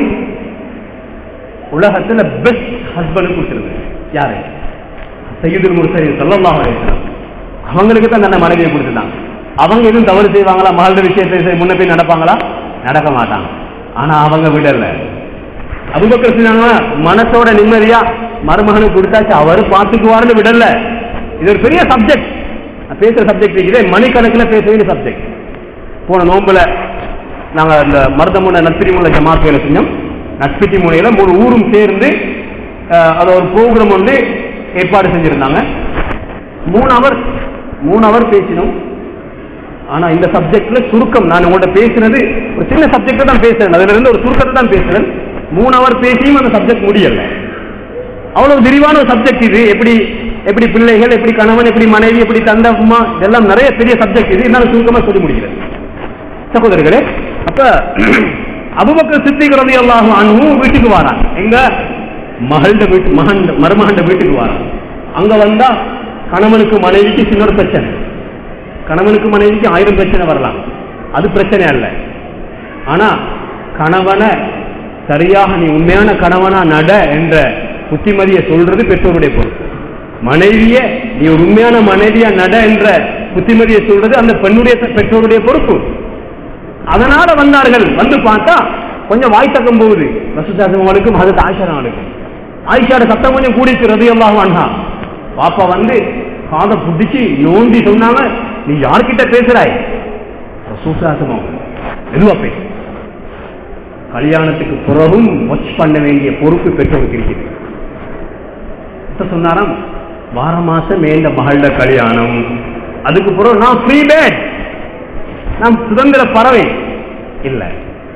உலகத்துல பெஸ்ட் ஹஸ்பண்ட் கொடுத்திருந்தது யாரு? சய்யிதுல் முர்சலீன் ஸல்லல்லாஹு அலைஹி வஸல்லம். அவங்களுக்கு தான் தன்னை மனைவியை கொடுத்துட்டாங்க. அவங்க எதுவும் தவறு செய்வாங்களா? மகள விஷயத்தை முன்ன போய் நடப்பாங்களா? நடக்க மாட்டாங்க. ஆனா அவங்க விடல. அபூபக்கர் சொன்னாங்க, மனசோட நிம்மதியா மருமகனுக்கு கொடுத்தாச்சு, அவரு பார்த்துக்குவாருன்னு விடல. இது ஒரு பெரிய சப்ஜெக்ட், பேசுற சப்ஜெக்ட் இதே மணிக்கணக்கில் பேச வேண்டிய சப்ஜெக்ட். போன நோம்புல நாங்க இந்த மருதமுனை நட்பிரி முனை ஜமாத் வேலை செஞ்சோம். நட்பிட்டி முனையில மூணு ஊரும் சேர்ந்து அதை ஒரு ப்ரோக்ராம் வந்து ஏற்பாடு செஞ்சிருந்தாங்க. மூணு அவர் மூணு அவர் பேசினோம். ஆனா இந்த சப்ஜெக்ட்ல சுருக்கம், நான் உங்கள்ட்ட பேசினது ஒரு சின்ன சப்ஜெக்ட் தான் பேசுறேன், அதுல இருந்து ஒரு சுருக்கத்தை தான் பேசுறேன். மூணு அவர் பேசியும் அந்த சப்ஜெக்ட் முடியல. அவ்வளவு விரிவான ஒரு சப்ஜெக்ட் இது. எப்படி எப்படி பிள்ளைகள், எப்படி கணவன், எப்படி மனைவி, எப்படி தந்தை அம்மா, இதெல்லாம் நிறைய பெரிய சப்ஜெக்ட் இது. என்னால சுருக்கமா சொல்லி முடிகிறது சகோதரர்களே. அப்ப அபூபக்கர் சித்திக் ரலியல்லாஹு அன்ஹு வீட்டுக்கு வரான். எங்க மகள்ட வீட்டு மகன் மருமகண்ட வீட்டுக்கு வரான். அங்க வந்தா கணவனுக்கு மனைவிக்கு சின்ன ஒரு பிரச்சனை. கணவனுக்கு மனைவிக்கு ஆயிரம் பிரச்சனை வரலாம், அது பிரச்சனை அல்ல. ஆனா கணவனை சரியாக நீ உண்மையான கணவனா நட என்ற புத்திமதியை சொல்றது பெற்றோருடைய பொறுப்பு. மனைவிய நீ ஒரு உண்மையான மனைவியா நட என்ற புத்திமதியை சொல்றது அந்த பெண்ணுடைய பெற்றோருடைய பொறுப்பு. அதனால வந்தார்கள். வந்து பார்த்தா கொஞ்சம் வாய் தக்கம் போகுது ரசூலுல்லாஹிக்கும் ஹஜ்ரத் ஆயிஷாவுக்கும். ஆயிஷாவோட சத்தம் கொஞ்சம் கூடிச்சு ரலியல்லாஹு அன்ஹா. பாப்பா வந்து காதை புடிச்சு நோண்டி சொன்னாங்க, நீ யார்கிட்ட பேசுறாய்? ரசூலுல்லாஹி எதுவா பேச கல்யாணத்துக்கு பிறகும் வாட்ச் பண்ண வேண்டிய பொறுப்பு பெற்றோருக்கு இருக்குது. சொன்னாராம், வார மாசம் மேல மகள கல்யாணம், அதுக்கு பிறகு நான் ஃப்ரீ பேட், நான் சுதந்திர பறவை இல்லை.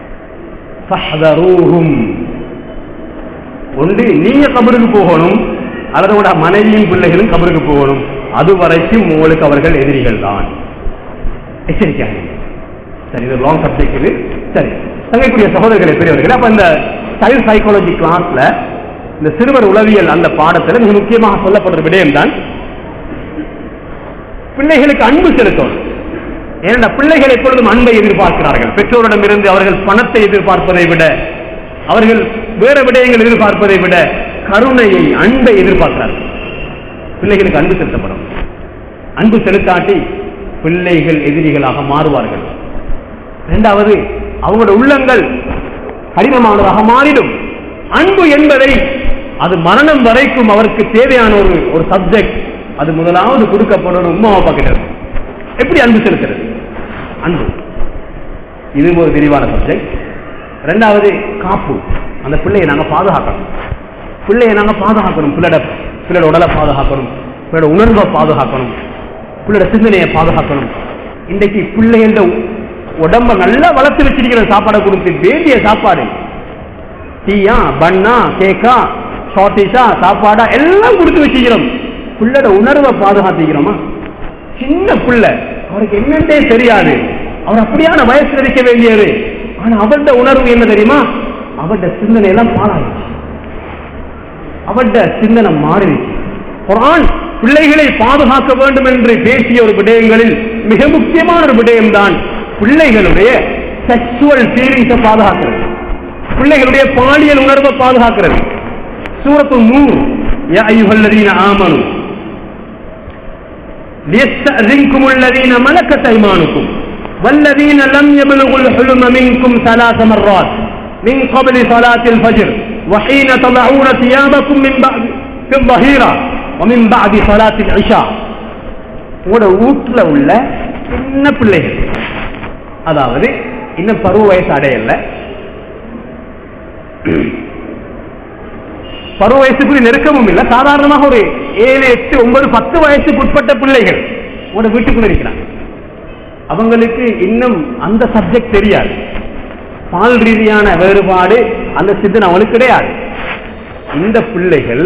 ஒன்று நீங்க கபருக்கு போகணும், அல்லது உங்களோட மனைவியும் பிள்ளைகளும் கபருக்கு போகணும். அது வரைக்கும் உங்களுக்கு அவர்கள் எதிரிகள் தான். எச்சரிக்கையாக. சரி, இது லாங் சப்ஜெக்ட் இது. சரி, தங்கக்கூடிய சகோதரர்களை பெரியவர்கள், அப்ப இந்த சைல்ட் சைக்காலஜி கிளாஸ்ல இந்த சிறுவர் உளவியல் அந்த பாடத்தில் மிக முக்கியமாக சொல்லப்படுற விடயம் தான் பிள்ளைகளுக்கு அன்பு செலுத்தணும். ஏனென்றால் பிள்ளைகள் எப்பொழுதும் அன்பை எதிர்பார்க்கிறார்கள். பெற்றோரிடம் இருந்து அவர்கள் பணத்தை எதிர்பார்ப்பதை விட, அவர்கள் வேற விடயங்கள் எதிர்பார்ப்பதை விட கருணையை, அன்பை எதிர்பார்க்கிறார்கள். பிள்ளைகளுக்கு அன்பு செலுத்தப்படும். அன்பு செலுத்தாட்டி பிள்ளைகள் எதிரிகளாக மாறுவார்கள். இரண்டாவது, அவங்களோட உள்ளங்கள் கடினமானதாக மாறிடும். அன்பு என்பதை அது மரணம் வரைக்கும் அவருக்கு தேவையான ஒரு ஒரு சப்ஜெக்ட். அது முதலாவது கொடுக்கப்படும் உம்மா அப்பா கிட்ட. எப்படி அன்பு செலுத்துறது? அன்பு இது ஒரு விரிவான சப்ஜெக்ட். இரண்டாவது, காப்பு. அந்த பிள்ளையை நாங்க பாதுகாக்கணும். பிள்ளையை நாங்க பாதுகாக்கணும். பிள்ளைட பிள்ளையோட உடலை பாதுகாக்கணும், பிள்ளையோட உணர்வை பாதுகாக்கணும், பிள்ளையோட சிந்தனையை பாதுகாக்கணும். இன்றைக்கு பிள்ளைகள உடம்ப நல்லா வளர்த்து வச்சிருக்கிற சாப்பாடை கொடுத்து வேண்டிய சாப்பாடு, டீயா பன்னா கேக்கா ஷார்டிஸா சாப்பாடா எல்லாம் கொடுத்து வச்சுக்கிறோம். பிள்ளையோட உணர்வை பாதுகாத்துக்கிறோமா? சின்ன பிள்ளை, அவருக்கு என்னன்னே தெரியாது, அவர் அப்படியான வயசுல இருக்க வேண்டியது. ஆனா அவருடைய உணர்வு என்ன தெரியுமா? அவருடைய சிந்தனை எல்லாம் பாழாயிடுச்சு, அவருடைய சிந்தனை மாறிடுச்சு. குர்ஆன் பிள்ளைகளை பாதுகாக்க வேண்டும் என்று பேசிய ஒரு விடயங்களில் மிக முக்கியமான ஒரு விடயம் தான் பிள்ளைகளுடைய செக்சுவல் ஃபீலிங்ஸை பாதுகாக்கிறது, பிள்ளைகளுடைய பாலியல் உணர்வை பாதுகாக்கிறது. சூரத்து நூர், யா அய்யுஹல்லதீன ஆமனு லியஸ்தஅذின்குமுல்லதீன மலக்கத் ஐமானுக்கும் வல்லதீன லம் யப்லுகுல் ஹுல்ம மின்கும் ثلاث مرات من قبل صلاة الفجر وحين تضعون ثيابكم من بعد في الظهيرة ومن بعد صلاة العشاء. உங்களோட வீட்டுல உள்ள சின்ன பிள்ளைகள், அதாவது இன்னும் பருவ வயசு அடையல, பருவ வயசுக்குரிய நெருக்கமும் இல்லை, சாதாரணமாக ஒரு ஏழு எட்டு ஒன்பது பத்து வயசுக்கு உட்பட்ட பிள்ளைகள் உங்களோட வீட்டுக்குள்ள இருக்கிறாங்க. அவங்களுக்கு இன்னும் அந்த சப்ஜெக்ட் தெரியாது, பால் ரீதியான வேறுபாடு அந்த சிந்தனை அவங்களுக்கு கிடையாது. இந்த பிள்ளைகள்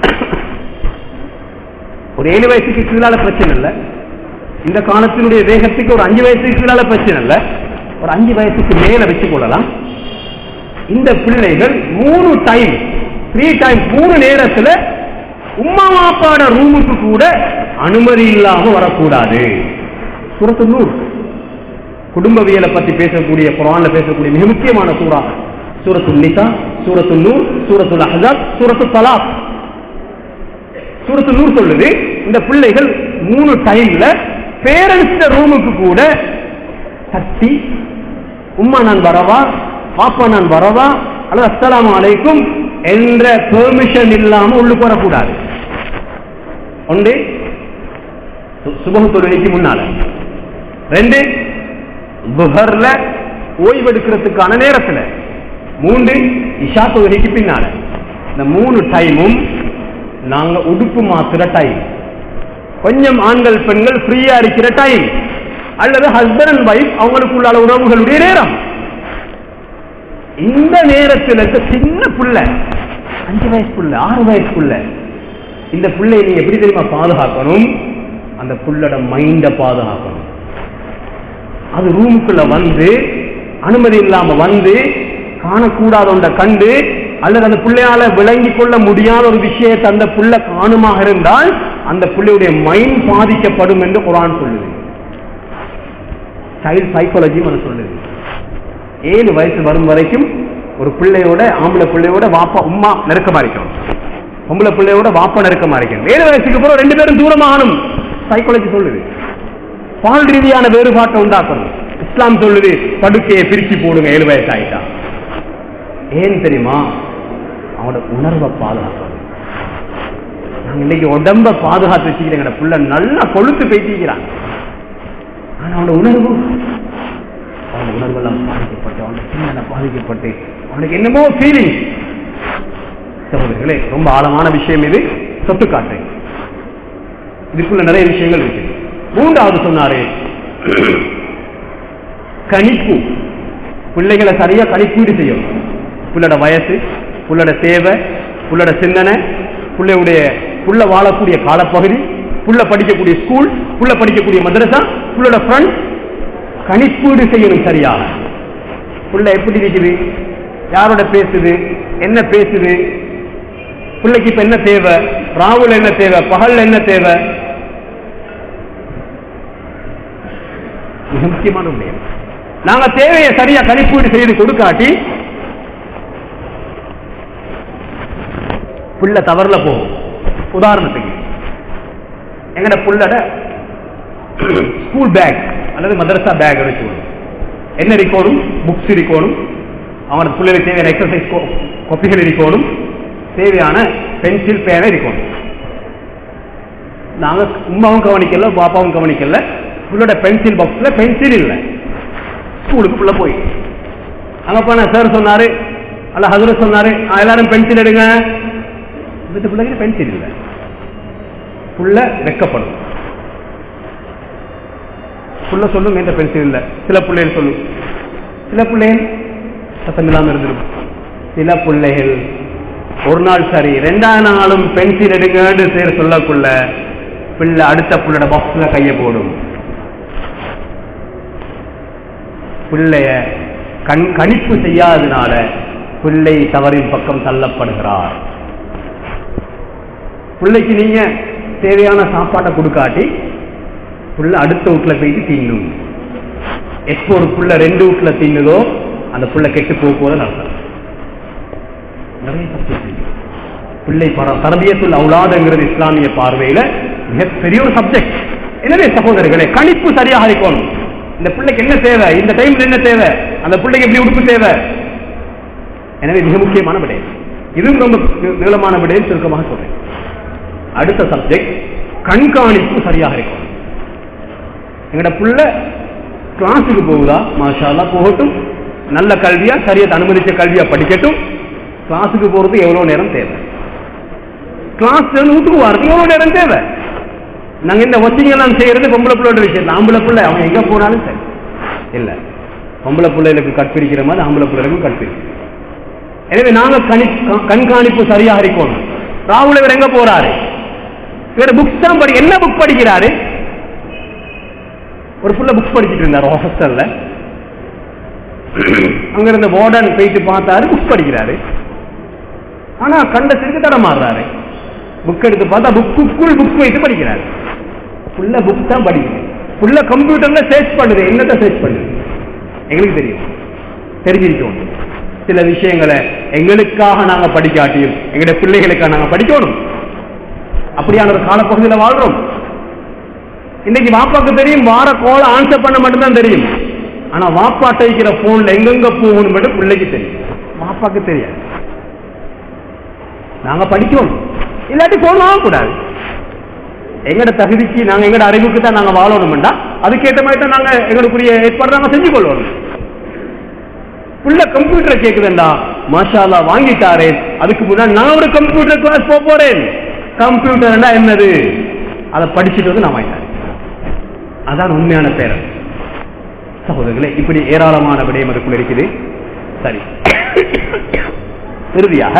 ஒரு ஏழு வயசுக்கு கீழால பிரச்சனை இல்லை, இந்த காலத்தினுடைய வேகத்துக்கு ஒரு அஞ்சு வயசுக்கு கீழால பிரச்சனை இல்லை, ஒரு அஞ்சு வயசுக்கு மேல வச்சுக் கொள்ளலாம். இந்த பிள்ளைகள் மூணு டைம் த்ரீ டைம் மூணு நேரத்தில் உம்மா வாப்பாட ரூமுக்கு கூட அனுமதி இல்லாம வரக்கூடாது. சூரத்து நூர் குடும்பவியலை பத்தி பேசக்கூடிய, குர்ஆன்ல பேசக்கூடிய மிக முக்கியமான சூரா. சூரத்து நிசா, சூரத்து நூர், சூரத்துல் அஹ்ஸாப், சூரத்து தலாக். சூரத்து நூர் சொல்லுது, இந்த பிள்ளைகள் மூணு டைம்ல பேரண்ட்ஸ் ரூமுக்கு கூட தட்டி உம்மா நான் வரவா, பாப்பா நான் வரவா, அல்லது அஸ்ஸலாமு அலைக்கும் என்ற பெர்மிஷன் இல்லாம உள்ளுக்கு வரக்கூடாது. ஒன்று சுபஹ் தொழுகைக்கு முன்னால, ரெண்டு துஹர்ல ஓய்வெடுக்கிறதுக்கான நேரத்தில், மூன்று இஷா தொழுகைக்கு பின்னால. இந்த மூணு டைமும் நாங்க உடுப்பு மாத்துற டைம், கொஞ்சம் ஆண்கள் பெண்கள் ஃப்ரீயா இருக்கிற டைம், அல்லது ஹஸ்பண்ட் அண்ட் வைஃப் அவங்களுக்குள்ள உறவுகளுடைய நேரம். இந்த நேரத்தில் சின்ன புள்ள, அஞ்சு வயசு புள்ள, ஆறு வயசு புள்ள, இந்த புள்ளையை நீங்க எப்படி தெரியுமா பாதுகாக்கணும்? அந்த புள்ளோட மைண்ட பாதுகாக்கணும். அது ரூமுக்குள்ள வந்து அனுமதி இல்லாம வந்து காணக்கூடாத ஒன்றை கண்டு, அல்லது அந்த பிள்ளையால விளங்கி கொள்ள முடியாத ஒரு விஷயத்தை அந்த புள்ள காணுமாக இருந்தால் அந்த பிள்ளையுடைய மைண்ட் பாதிக்கப்படும் என்று குர்ஆன் சொல்லுது. சைல்ட் சைக்காலஜி மன சொல்லுது. ஏழு வயசு வரும் வரைக்கும் ஒரு பிள்ளையோட, ஆம்பளை பிள்ளையோட வாப்பா உம்மா நெருக்கமா இருக்கணும், பொம்பளை பிள்ளையோட வாப்பா நெருக்கமா இருக்கணும். ஏழு வயசுக்கு அப்புறம் ரெண்டு பேரும் தூரமாகணும். சைக்காலஜி சொல்லுது. பால் ரீதியான வேறுபாட்டை உண்டாக்கணும். இஸ்லாம் சொல்லுது, படுக்கையை பிரிச்சு போடுங்க ஏழு வயசு ஆயிட்டா. ஏன் தெரியுமா? அவனோட உணர்வை பாதுகாக்கணும். நாங்க இன்னைக்கு உடம்ப பாதுகாத்து வச்சுக்கிறேங்க, புள்ள நல்லா கொழுத்து பேசிக்கிறான், ஆனா அவனோட உணர்வு, அவன் அவன் உணர்வெல்லாம் பாதிக்கப்பட்டு அவனுடைய சிந்தனை பாதிக்கப்பட்டு அவனுக்கு என்னமோ ஃபீலிங். சகோதரர்களே, ரொம்ப ஆழமான விஷயம் இது. சொத்து காட்டு இதுக்குள்ள நிறைய விஷயங்கள் இருக்கு. மூன்றாவது சொன்னாரு கணிப்பு. பிள்ளைகளை சரியா கணிப்பீடு செய்யும். புள்ளோட வயசு, புள்ளோட தேவை, புள்ளோட சிந்தனை, பிள்ளையுடைய புள்ள வாழக்கூடிய காலப்பகுதி, புள்ள படிக்கக்கூடிய ஸ்கூல், புள்ள படிக்கக்கூடிய மதரசா, புள்ளோட ஃப்ரெண்ட், கணிப்பீடு செய்யணும் சரியாக. புள்ள எப்படி இருக்குது, யாரோட பேசுது, என்ன பேசுது, பிள்ளைக்கு இப்ப என்ன தேவை, ராவுல என்ன தேவை, பகல் என்ன தேவை, மிக முக்கியமான விஷயம். நாங்க தேவையை சரியா கணிப்பீடு செய்து கொடுக்காட்டி புள்ள தவறுல போகும். உதாரணத்துக்கு எங்கட புள்ளட ஸ்கூல் பேக் அல்லது மதரசா பேக் வச்சுக்கணும். என்ன இருக்கணும், புக்ஸ் இருக்கணும், அவனோட பிள்ளைகளுக்கு தேவையான எக்ஸசைஸ் கொப்பிகள் இருக்கணும், தேவையான பென்சில் பேனை இருக்கணும். நாங்க உமாவும் கவனிக்கல, பாப்பாவும் கவனிக்கல, புள்ளோட பென்சில் பாக்ஸ்ல பென்சில் இல்லை. ஸ்கூலுக்கு புள்ள போய் அங்க போன சார் சொன்னாரு, அல்ல ஹசரத் சொன்னாரு, எல்லாரும் பென்சில் எடுங்க. வீட்டு பிள்ளைங்க பென்சில் இல்லை. புள்ள வெக்கப்படும். புள்ள சொல்லும் எந்த பென்சில் இல்லை. சில பிள்ளைகள் சொல்லும், சில பிள்ளைகள் சத்தம் இல்லாம இருந்திருக்கும். சில பிள்ளைகள் ஒரு நாள் சரி ரெண்டாம் நாளும் பென்சில் எடுங்கன்னு சேர சொல்லக்குள்ள பிள்ளை அடுத்த புள்ளோட பாக்ஸ்ல கைய போடும். பிள்ளைய கண் கணிப்பு செய்யாதனால பிள்ளை தவறின் பக்கம் தள்ளப்படுகிறார். பிள்ளைக்கு நீங்க தேவையான சாப்பாட்டை கொடுக்காட்டி புள்ள அடுத்த வீட்டுல போயிட்டு தின்னும். எப்போ ஒரு புள்ள ரெண்டு வீட்டுல தின்னுதோ அந்த புள்ள கெட்டு போகும்போது நடக்கும். நிறைய சப்ஜெக்ட் பிள்ளை தரபியத்துல் அவுலாதுங்கிறது இஸ்லாமிய பார்வையில மிகப்பெரிய ஒரு சப்ஜெக்ட். எனவே சகோதரர்களே, கணிப்பு சரியாக இருக்கணும். இந்த பிள்ளைக்கு என்ன தேவை, இந்த டைம்ல என்ன தேவை, அந்த பிள்ளைக்கு எப்படி உடுப்பு தேவை. எனவே மிக முக்கியமான விடயம். இதுவும் ரொம்ப நீளமான விடயம், சுருக்கமாக சொல்றேன். அடுத்த சப்ஜெக்ட் கண்காணிப்பு சரியாக இருக்கும். எங்கட புள்ள கிளாஸுக்கு போகுதா, மாஷா அல்லாஹ் போகட்டும், நல்ல கல்வியா சரியத்தை அனுமதிச்ச கல்வியா படிக்கட்டும். கிளாஸுக்கு போறது எவ்வளவு நேரம் தேவை, கிளாஸ் வீட்டுக்கு வரது எவ்வளவு நேரம் தேவை. நாங்க இந்த ஒத்திங்க எல்லாம் செய்யறது பொம்பளை பிள்ளையோட விஷயம். ஆம்பளை பிள்ளை அவன் எங்க போனாலும் சரி இல்ல, பொம்பளை பிள்ளைகளுக்கு கற்பிரிக்கிற மாதிரி ஆம்பளை பிள்ளைகளுக்கும் கற்பிரிக்கிறோம். எனவே நாங்க கண்காணிப்பு சரியாக இருக்கணும். ராகுல் இவர் எங்க போறாரு, இவர் புக்ஸ் தான் படி என்ன புக் படிக்கிறாரு. ஒரு புள்ள புக்ஸ் படிச்சுட்டு இருந்தாரு ஹாஸ்டல்ல. அங்க இருந்த வார்டன் போயிட்டு பார்த்தாரு, புக்ஸ் படிக்கிறாரு. ஆனா கண்ட சிறுக்கு தடமாறுறாரு. புக் எடுத்து பார்த்தா புக்குக்குள் புக் வைத்து படிக்கிறாரு. புள்ள புக் தான் படிக்குது. புள்ள கம்ப்யூட்டர்ல சர்ச் பண்ணுது. என்னத்தை சர்ச் பண்ணுது எங்களுக்கு தெரியும், தெரிஞ்சிருக்கோம். சில விஷயங்களை எங்களுக்காக நாங்க படிக்காட்டியும் எங்களுடைய பிள்ளைகளுக்காக நாங்க படிக்கணும். அப்படியான ஒரு காலப்பகுதியில் வாழ்றோம். இன்னைக்கு வாப்பாக்கு தெரியும், வார கோல ஆன்சர் பண்ண மட்டும்தான் தெரியும். ஆனா வாப்பாட்ட வைக்கிற போன்ல எங்கெங்க போகணும் மட்டும் பிள்ளைக்கு தெரியும், வாப்பாக்கு தெரியாது. நாங்க படிக்கணும், இல்லாட்டி போன் வாங்கக்கூடாது. எங்கட தகுதிக்கு நாங்க எங்கட அறிவுக்கு தான் நாங்க வாழணும்டா, அதுக்கேற்ற மாதிரி தான் நாங்க எங்களுக்குரிய ஏற்பாடு நாங்க செஞ்சு கொள்ளணும். புள்ள கம்ப்யூட்டர் கேக்குதுண்டா, மாஷா அல்லாஹ் வாங்கிட்டாரே, அதுக்கு முன்னாடி நான் ஒரு கம்ப்யூட்டர் கிளாஸ் போக போறேன். கம்ப்யூட்டர்னா என்னது, அதை படிச்சுட்டு வந்து நான் வாங்கிட்டேன். அதான் உண்மையான பேரன். சகோதரர்களே, இப்படி ஏராளமான விடயம் அதுக்குள்ள இருக்குது. சரி, இறுதியாக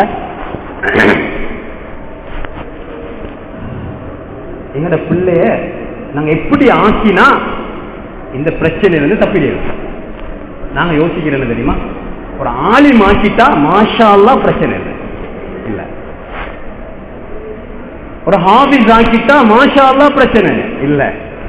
எங்கட பிள்ளைய நாங்க எப்படி ஆக்கினா இந்த பிரச்சனையிலிருந்து தப்பிடுவோம். நாங்க யோசிக்கிறேன்னு தெரியுமா, ஒரு ஆலிம் ஆக்கிட்டா மாஷா அல்லாஹ் பிரச்சனை இல்லை இல்ல, ஒரு ஹாபிஸ் ஆக்கிட்டா மாஷா அல்லாஹ் பிரச்சனை இல்ல.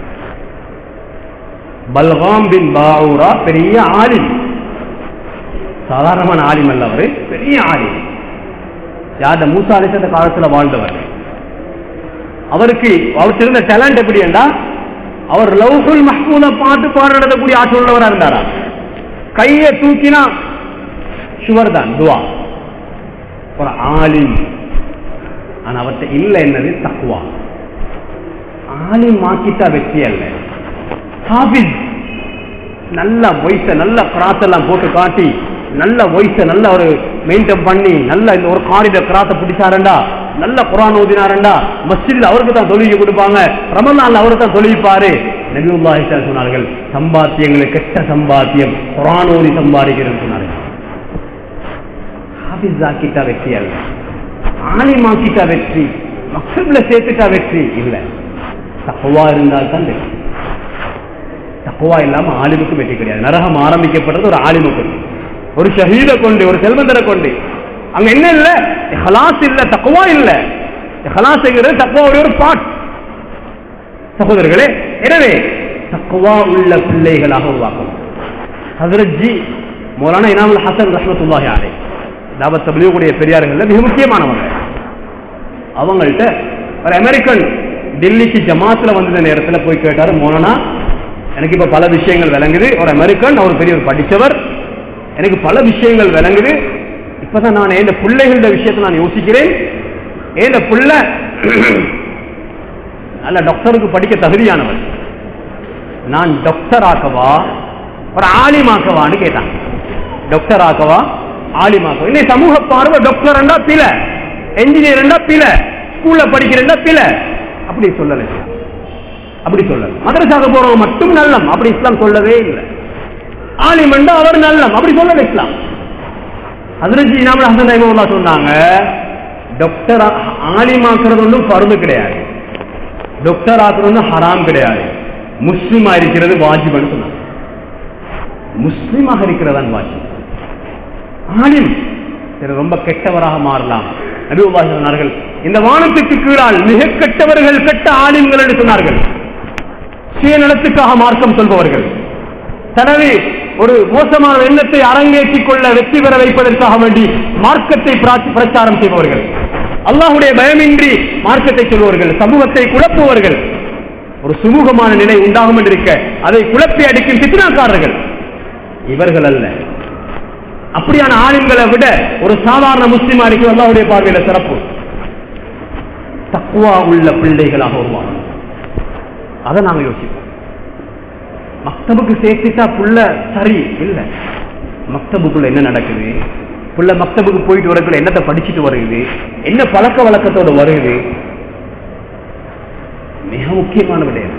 பல்காம் பின் பாவுரா பெரிய ஆலிம், சாதாரணமான ஆலிம் அல்ல, அவரு பெரிய ஆலிம். யார், மூசா அலைஹிஸ்ஸலாம் காலத்துல வாழ்ந்தவர். அவருக்கு அவருக்கு இருந்த டேலண்ட் எப்படி என்றா, அவர் லவ்ஹுல் மஹ்ஃபூஸ பாட்டு பாடக்கூடிய ஆற்றல் உள்ளவரா இருந்தாரா. கையை தூக்கினா சுவர் தான் துவா. ஒரு ஆலிம். ஆனா அவர்கிட்ட இல்ல என்னது, தக்வா. ஆலிம் ஆக்கிட்டா வெற்றி அல்ல, ஹாஃபிஸ் நல்ல வயச நல்ல கிராஸ் எல்லாம் போட்டு காட்டி நல்ல வயச நல்ல ஒரு மெயின்டைன் பண்ணி நல்ல இந்த ஒரு காரிட கிராஸை பிடிச்சாரண்டா நல்ல குர்ஆன் ஓதினாரண்டா மஸ்ஜித்ல அவருக்கு தான் தொழுகை கொடுப்பாங்க, ரமலான்ல அவருக்கு தான் தொழுவிப்பாரு. நபியுல்லாஹி ஸல்லல்லாஹு அலைஹி வஸல்லம் சொன்னார்கள், சம்பாத்தியங்கள் கெட்ட சம்பாத்தியம் குர்ஆன் ஓதி சம்பாதிக்கிறது சொன்னார்கள். ஹாஃபிஸாக்கிட்டா வெற்றி அல்ல, ஆலிமாக்கிட்டா வெற்றி, மக்தப்ல சேர்த்துட்டா வெற்றி இல்ல. தக்வா இருந்தால் தான் வெற்றி. தக்வா இல்லாம ஆலிமுக்கு வெற்றி கிடையாது. நரகம் ஆரம்பிக்கப்படுறது ஒரு ஆலிமுக்கு, ஒரு ஷஹீத கொண்டு, ஒரு செல்வந்தரை கொண்டு. அங்க என்ன இல்ல, இஹ்லாஸ் இல்ல, தக்வா இல்ல. இஹ்லாஸ்ங்கிறது தக்வாவுடைய ஒரு பார்ட் சகோதரர்களே. எனவே தக்வா உள்ள பிள்ளைகளாக உருவாக்கும். ஹஜ்ரத் ஜி மௌலானா இனாமுல் ஹசன் ரஹ்மத்துல்லாஹி அலைஹி தாவத் தப்லீகுடைய பெரியார்கள்ல மிக முக்கியமானவங்க. அவங்கள்ட்ட ஒரு அமெரிக்கன் டெல்லிக்கு ஜமாத்துல வந்த நேரத்தில் போய் கேட்டாரு, மௌலானா எனக்கு இப்ப பல விஷயங்கள் விளங்குது, ஒரு அமெரிக்கன், அவர் பெரிய ஒரு படித்தவர், எனக்கு பல விஷயங்கள் விளங்குது, இப்பதான் நான் என் பிள்ளைகள விஷயத்தை நான் யோசிக்கிறேன், என் பிள்ளை நல்ல டாக்டருக்கு படிக்க தகுதியானவர், நான் டாக்டர் ஆக்கவா ஒரு ஆலிமாக்கவான்னு கேட்டாங்க. டாக்டர் ஆக்கவா ஆலிமாக்கவா? இன்னைக்கு சமூக பார்வை டாக்டர் பில, என்ஜினியர் பில, ஸ்கூல்ல படிக்கிறா பில, அப்படி சொல்லல. அப்படி சொல்லல. மதரசாக போறவங்க மட்டும் நல்லம் அப்படி இஸ்லாம் சொல்லவே இல்லை. ஆலிமண்டா அவர் நல்லம் அப்படி சொல்லல இஸ்லாம். ஹஜ்ரத் இமாம் ஹசன் ரஹ்மத்துல்லாஹி சொன்னாங்க, டாக்டர் ஆலிமாக்குறது ஒன்றும் ஃபர்து கிடையாது, டாக்டர் ஆக்குறது ஹராம் கிடையாது, முஸ்லிமா இருக்கிறது வாஜிப்னு சொன்னாங்க. முஸ்லிமாக இருக்கிறதான் வாஜிப். ஆலிம் ரொம்ப கெட்டவராக மாறலாம். நபியுல்லாஹி சொன்னார்கள், இந்த வானத்துக்கு கீழால் மிக கெட்டவர்கள் கெட்ட ஆலிம்கள் என்று சொன்னார்கள். சுயநலத்துக்காக மார்க்கம் சொல்பவர்கள், தனது ஒரு மோசமான எண்ணத்தை அரங்கேற்றிக் கொள்ள வெற்றி பெற வைப்பதற்காக வேண்டி மார்க்கத்தை பிரச்சாரம் செய்பவர்கள், அல்லாஹ்வுடைய பயமின்றி மார்க்கத்தை சொல்பவர்கள், சமூகத்தை குழப்புபவர்கள், ஒரு சுமூகமான நிலை உண்டாகும் என்று இருக்க அதை குழப்பி அடிக்கும் பித்னாக்காரர்கள் இவர்கள் அல்ல. அப்படியான ஆலிம்களை விட ஒரு சாதாரண முஸ்லிமா இருக்கிற அல்லாஹ்வுடைய பார்வையில சிறப்பு. தக்வா உள்ள பிள்ளைகளாக உருவாங்க. அதை நாங்க யோசிப்போம். மக்தபுக்கு சேர்த்துட்டா புள்ள சரி இல்லை, மக்தபுக்குள்ள என்ன நடக்குது, புள்ள மக்தபுக்கு போயிட்டு வரக்குள்ள என்னத்தை படிச்சுட்டு வருகுது, என்ன பழக்க வழக்கத்தோடு வருகுது, மிக முக்கியமான விடயம்.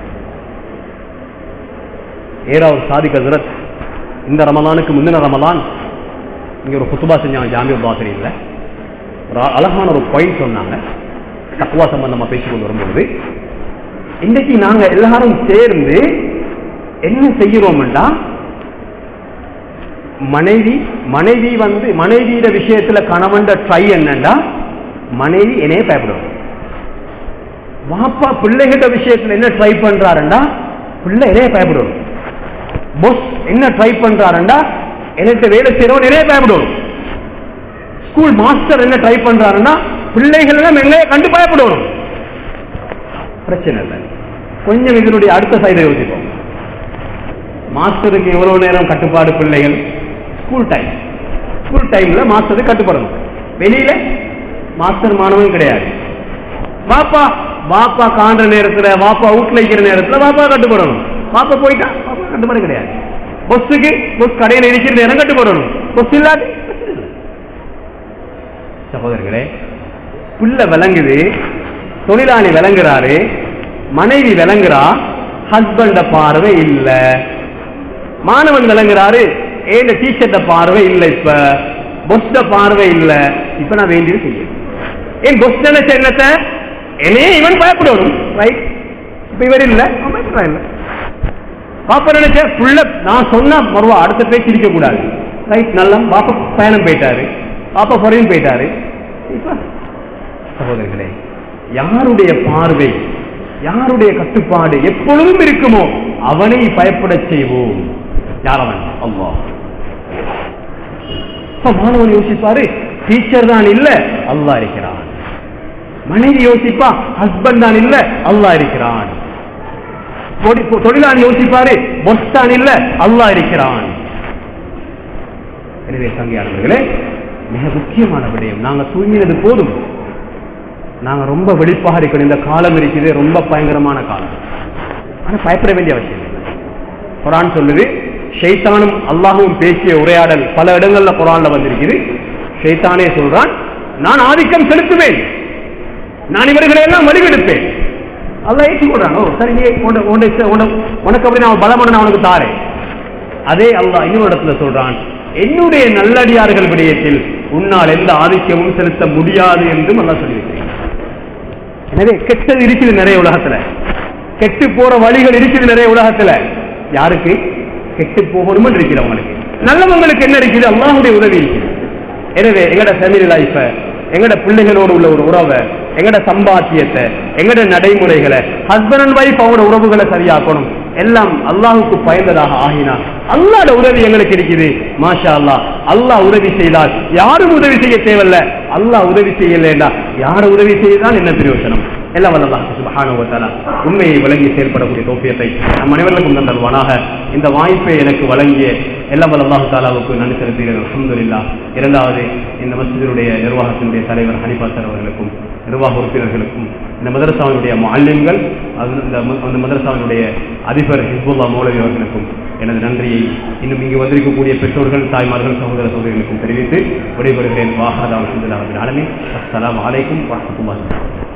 ஏராவது சாதிக் ஹஜ்ரத் இந்த ரமலானுக்கு முந்தின ரமலான் இங்க ஒரு குத்துபா செஞ்சாங்க ஜாமியா பாசரியில். ஒரு அழகான ஒரு பாயிண்ட் சொன்னாங்க, தக்வா சம்பந்தமா பேசிக்கொண்டு வரும்போது, இன்னைக்கு நாங்க எல்லாரும் சேர்ந்து என்ன செய்கிறோம்டா, மனைவி மனைவி வந்து மனைவியிட விஷயத்துல கணவன் ட்ரை என்னண்டா, மனைவி என்னைய பயப்படுவோம். வாப்பா பிள்ளைகிட்ட விஷயத்துல என்ன ட்ரை பண்றாருண்டா, பிள்ளை என்னைய பயப்படுவோம். பொஸ் என்ன ட்ரை பண்றாருண்டா, என்னட்ட வேலை செய்யறவன் நிறைய பயப்படுவோம். ஸ்கூல் மாஸ்டர் என்ன ட்ரை பண்றாருன்னா, பிள்ளைகள் எல்லாம் எங்களைய கண்டு பயப்படுவோம். பிரச்சனை இல்லை, கொஞ்சம் இதனுடைய அடுத்த சைடை யோசிப்போம். மாஸ்டருக்கு எவ்வளவு நேரம் கட்டுப்பாடு, பிள்ளைகள் ஸ்கூல் டைம், ஸ்கூல் டைம்ல மாஸ்டருக்கு கட்டுப்படணும். வெளியில மாஸ்டர் மாணவன் கிடையாது. வாப்பா வாப்பா காண்ற நேரத்துல, வாப்பா வீட்டுல இருக்கிற நேரத்துல வாப்பா கட்டுப்படணும். வாப்பா போயிட்டா வாப்பா கட்டுப்பாடு கிடையாது. பொஸ்ஸுக்கு பொஸ் கடையில் இருக்கிற நேரம் கட்டுப்படணும். பொஸ் இல்லாது சகோதரர்களே, புள்ள விளங்குது, தொழிலாளி விளங்குறாரு, மனைவி விளங்குறா, ஹஸ்பண்ட பார்வை இல்ல, மாணவன் விளங்குறாரு, ஏன் டீச்சர்ட பார்வை இல்ல, இப்ப பொஸ்ட பார்வை இல்ல, இப்ப நான் வேண்டியது செய்ய. ஏன் பொஸ் நினைச்ச என்னத்தை என்னையே இவன் பயப்படணும், ரைட்? இப்ப இவர் இல்ல, இல்ல பாப்பா நினைச்ச புள்ள நான் சொன்னா மறுவா அடுத்த பேச்சு இருக்க கூடாது, ரைட்? நல்ல பாப்பா பயணம் போயிட்டாரு, பாப்பா பொறையும் போயிட்டாரு. இப்ப சகோதரர்களே, யாருடைய பார்வை, யாருடைய கட்டுப்பாடு எப்பொழுதும் இருக்குமோ அவனை பயப்பட செய்வோம். யாரவன்? அல்லாஹ். மாணவன் யோசிப்பாரு, டீச்சர் தான் இல்ல, அல்லாஹ் இருக்கிறான். மனைவி யோசிப்பா, ஹஸ்பண்ட் தான் இல்ல, அல்லாஹ் இருக்கிறான். தொழிலாளி யோசிப்பாரு, பொஸ் தான் இல்ல, அல்லாஹ் இருக்கிறான். எனவே சங்கையாளர்களே, மிக முக்கியமான விடயம், நாங்க தூங்கினது போதும், நாங்க ரொம்ப வெளிப்பாக இருக்கணும். இந்த காலம் இருக்குது, ரொம்ப பயங்கரமான காலம். ஆனா பயப்பட வேண்டிய அவசியம் இல்லை. குர்ஆன் சொல்லுது, ஷைத்தானும் அல்லாஹும் பேசிய உரையாடல் பல இடங்கள்ல குர்ஆன்ல வந்திருக்குது. ஷைத்தானே சொல்றான், நான் ஆதிக்கம் செலுத்துவேன், நான் இவர்களை எல்லாம் வழிகெடுப்பேன். அல்லாஹ் ஏற்றுக்கொள்றான். ஓ சரி, உனக்கு அப்படி நான் பலமான நான் உனக்கு தாரேன். அதே அல்லாஹ் இன்னொரு இடத்துல சொல்றான், என்னுடைய நல்லடியார்கள் விடயத்தில் உன்னால் எந்த ஆதிக்கமும் செலுத்த முடியாது என்றும் அல்லாஹ் சொல்லியிருக்கிறேன். எனவே கெட்டது இருக்குது நிறைய உலகத்துல, கெட்டு போற வழிகள் இருக்குது நிறைய உலகத்துல. யாருக்கு கெட்டு போகணும் இருக்கிறவங்களுக்கு, நல்லவங்களுக்கு என்ன இருக்குது? அல்லாஹ்வுடைய உதவி இருக்குது. எனவே எங்கட ஃபேமிலி லைஃப, எங்கட பிள்ளைகளோடு உள்ள ஒரு உறவை, எங்கட சம்பாத்தியத்தை, எங்கட நடைமுறைகளை, ஹஸ்பண்ட் அண்ட் வைஃப் அவங்களோட உறவுகளை சரியாக்கணும். எல்லாம் அல்லாஹுக்கு பயந்ததாக ஆகினா அல்லாஹ்வுடைய உதவி எங்களுக்கு இருக்குது. மாஷா அல்லாஹ். அல்லாஹ் உதவி செய்தால் யாரும் உதவி செய்ய தேவையில்லை. அல்லாஹ் உதவி செய்யலைண்டா யார உதவி செய்தால் என்ன பிரயோஜனம்? எல்லாம் வல்ல அல்லாஹ் சுப்ஹானஹு வ தஆலா உண்மையை வழங்கி செயல்படக்கூடிய தௌஃபீகை நம் அனைவருக்கும் தந்தல்வானாக. இந்த வாய்ப்பை எனக்கு வழங்கிய எல்லாம் வல்ல அல்லாஹ் தஆலாவுக்கு நன்றி செலுத்துகிறேன். அல்ஹம்துலில்லாஹ். இரண்டாவது, இந்த மஸ்ஜிதுடைய நிர்வாகத்தினுடைய தலைவர் ஹனீஃபா சார் அவர்களுக்கும், நிர்வாக உறுப்பினர்களுக்கும், இந்த மதரசாவினுடைய முஅல்லிம்கள், அந்த மதரசாவினுடைய அதிபர் ஹிஸ்புல்லா மௌலவி அவர்களுக்கும் எனது நன்றியை இன்னும் இங்கு வந்திருக்கக்கூடிய பெற்றோர்கள், தாய்மார்கள், சகோதர சகோதரிகளுக்கும் தெரிவித்து விடைபெறுகிறேன். வாஹதா அல்ஹம்துலில்லாஹி ரப்பில் ஆலமீன். அஸ்ஸலாமு அலைக்கும் வரஹ்மத்துல்லாஹி.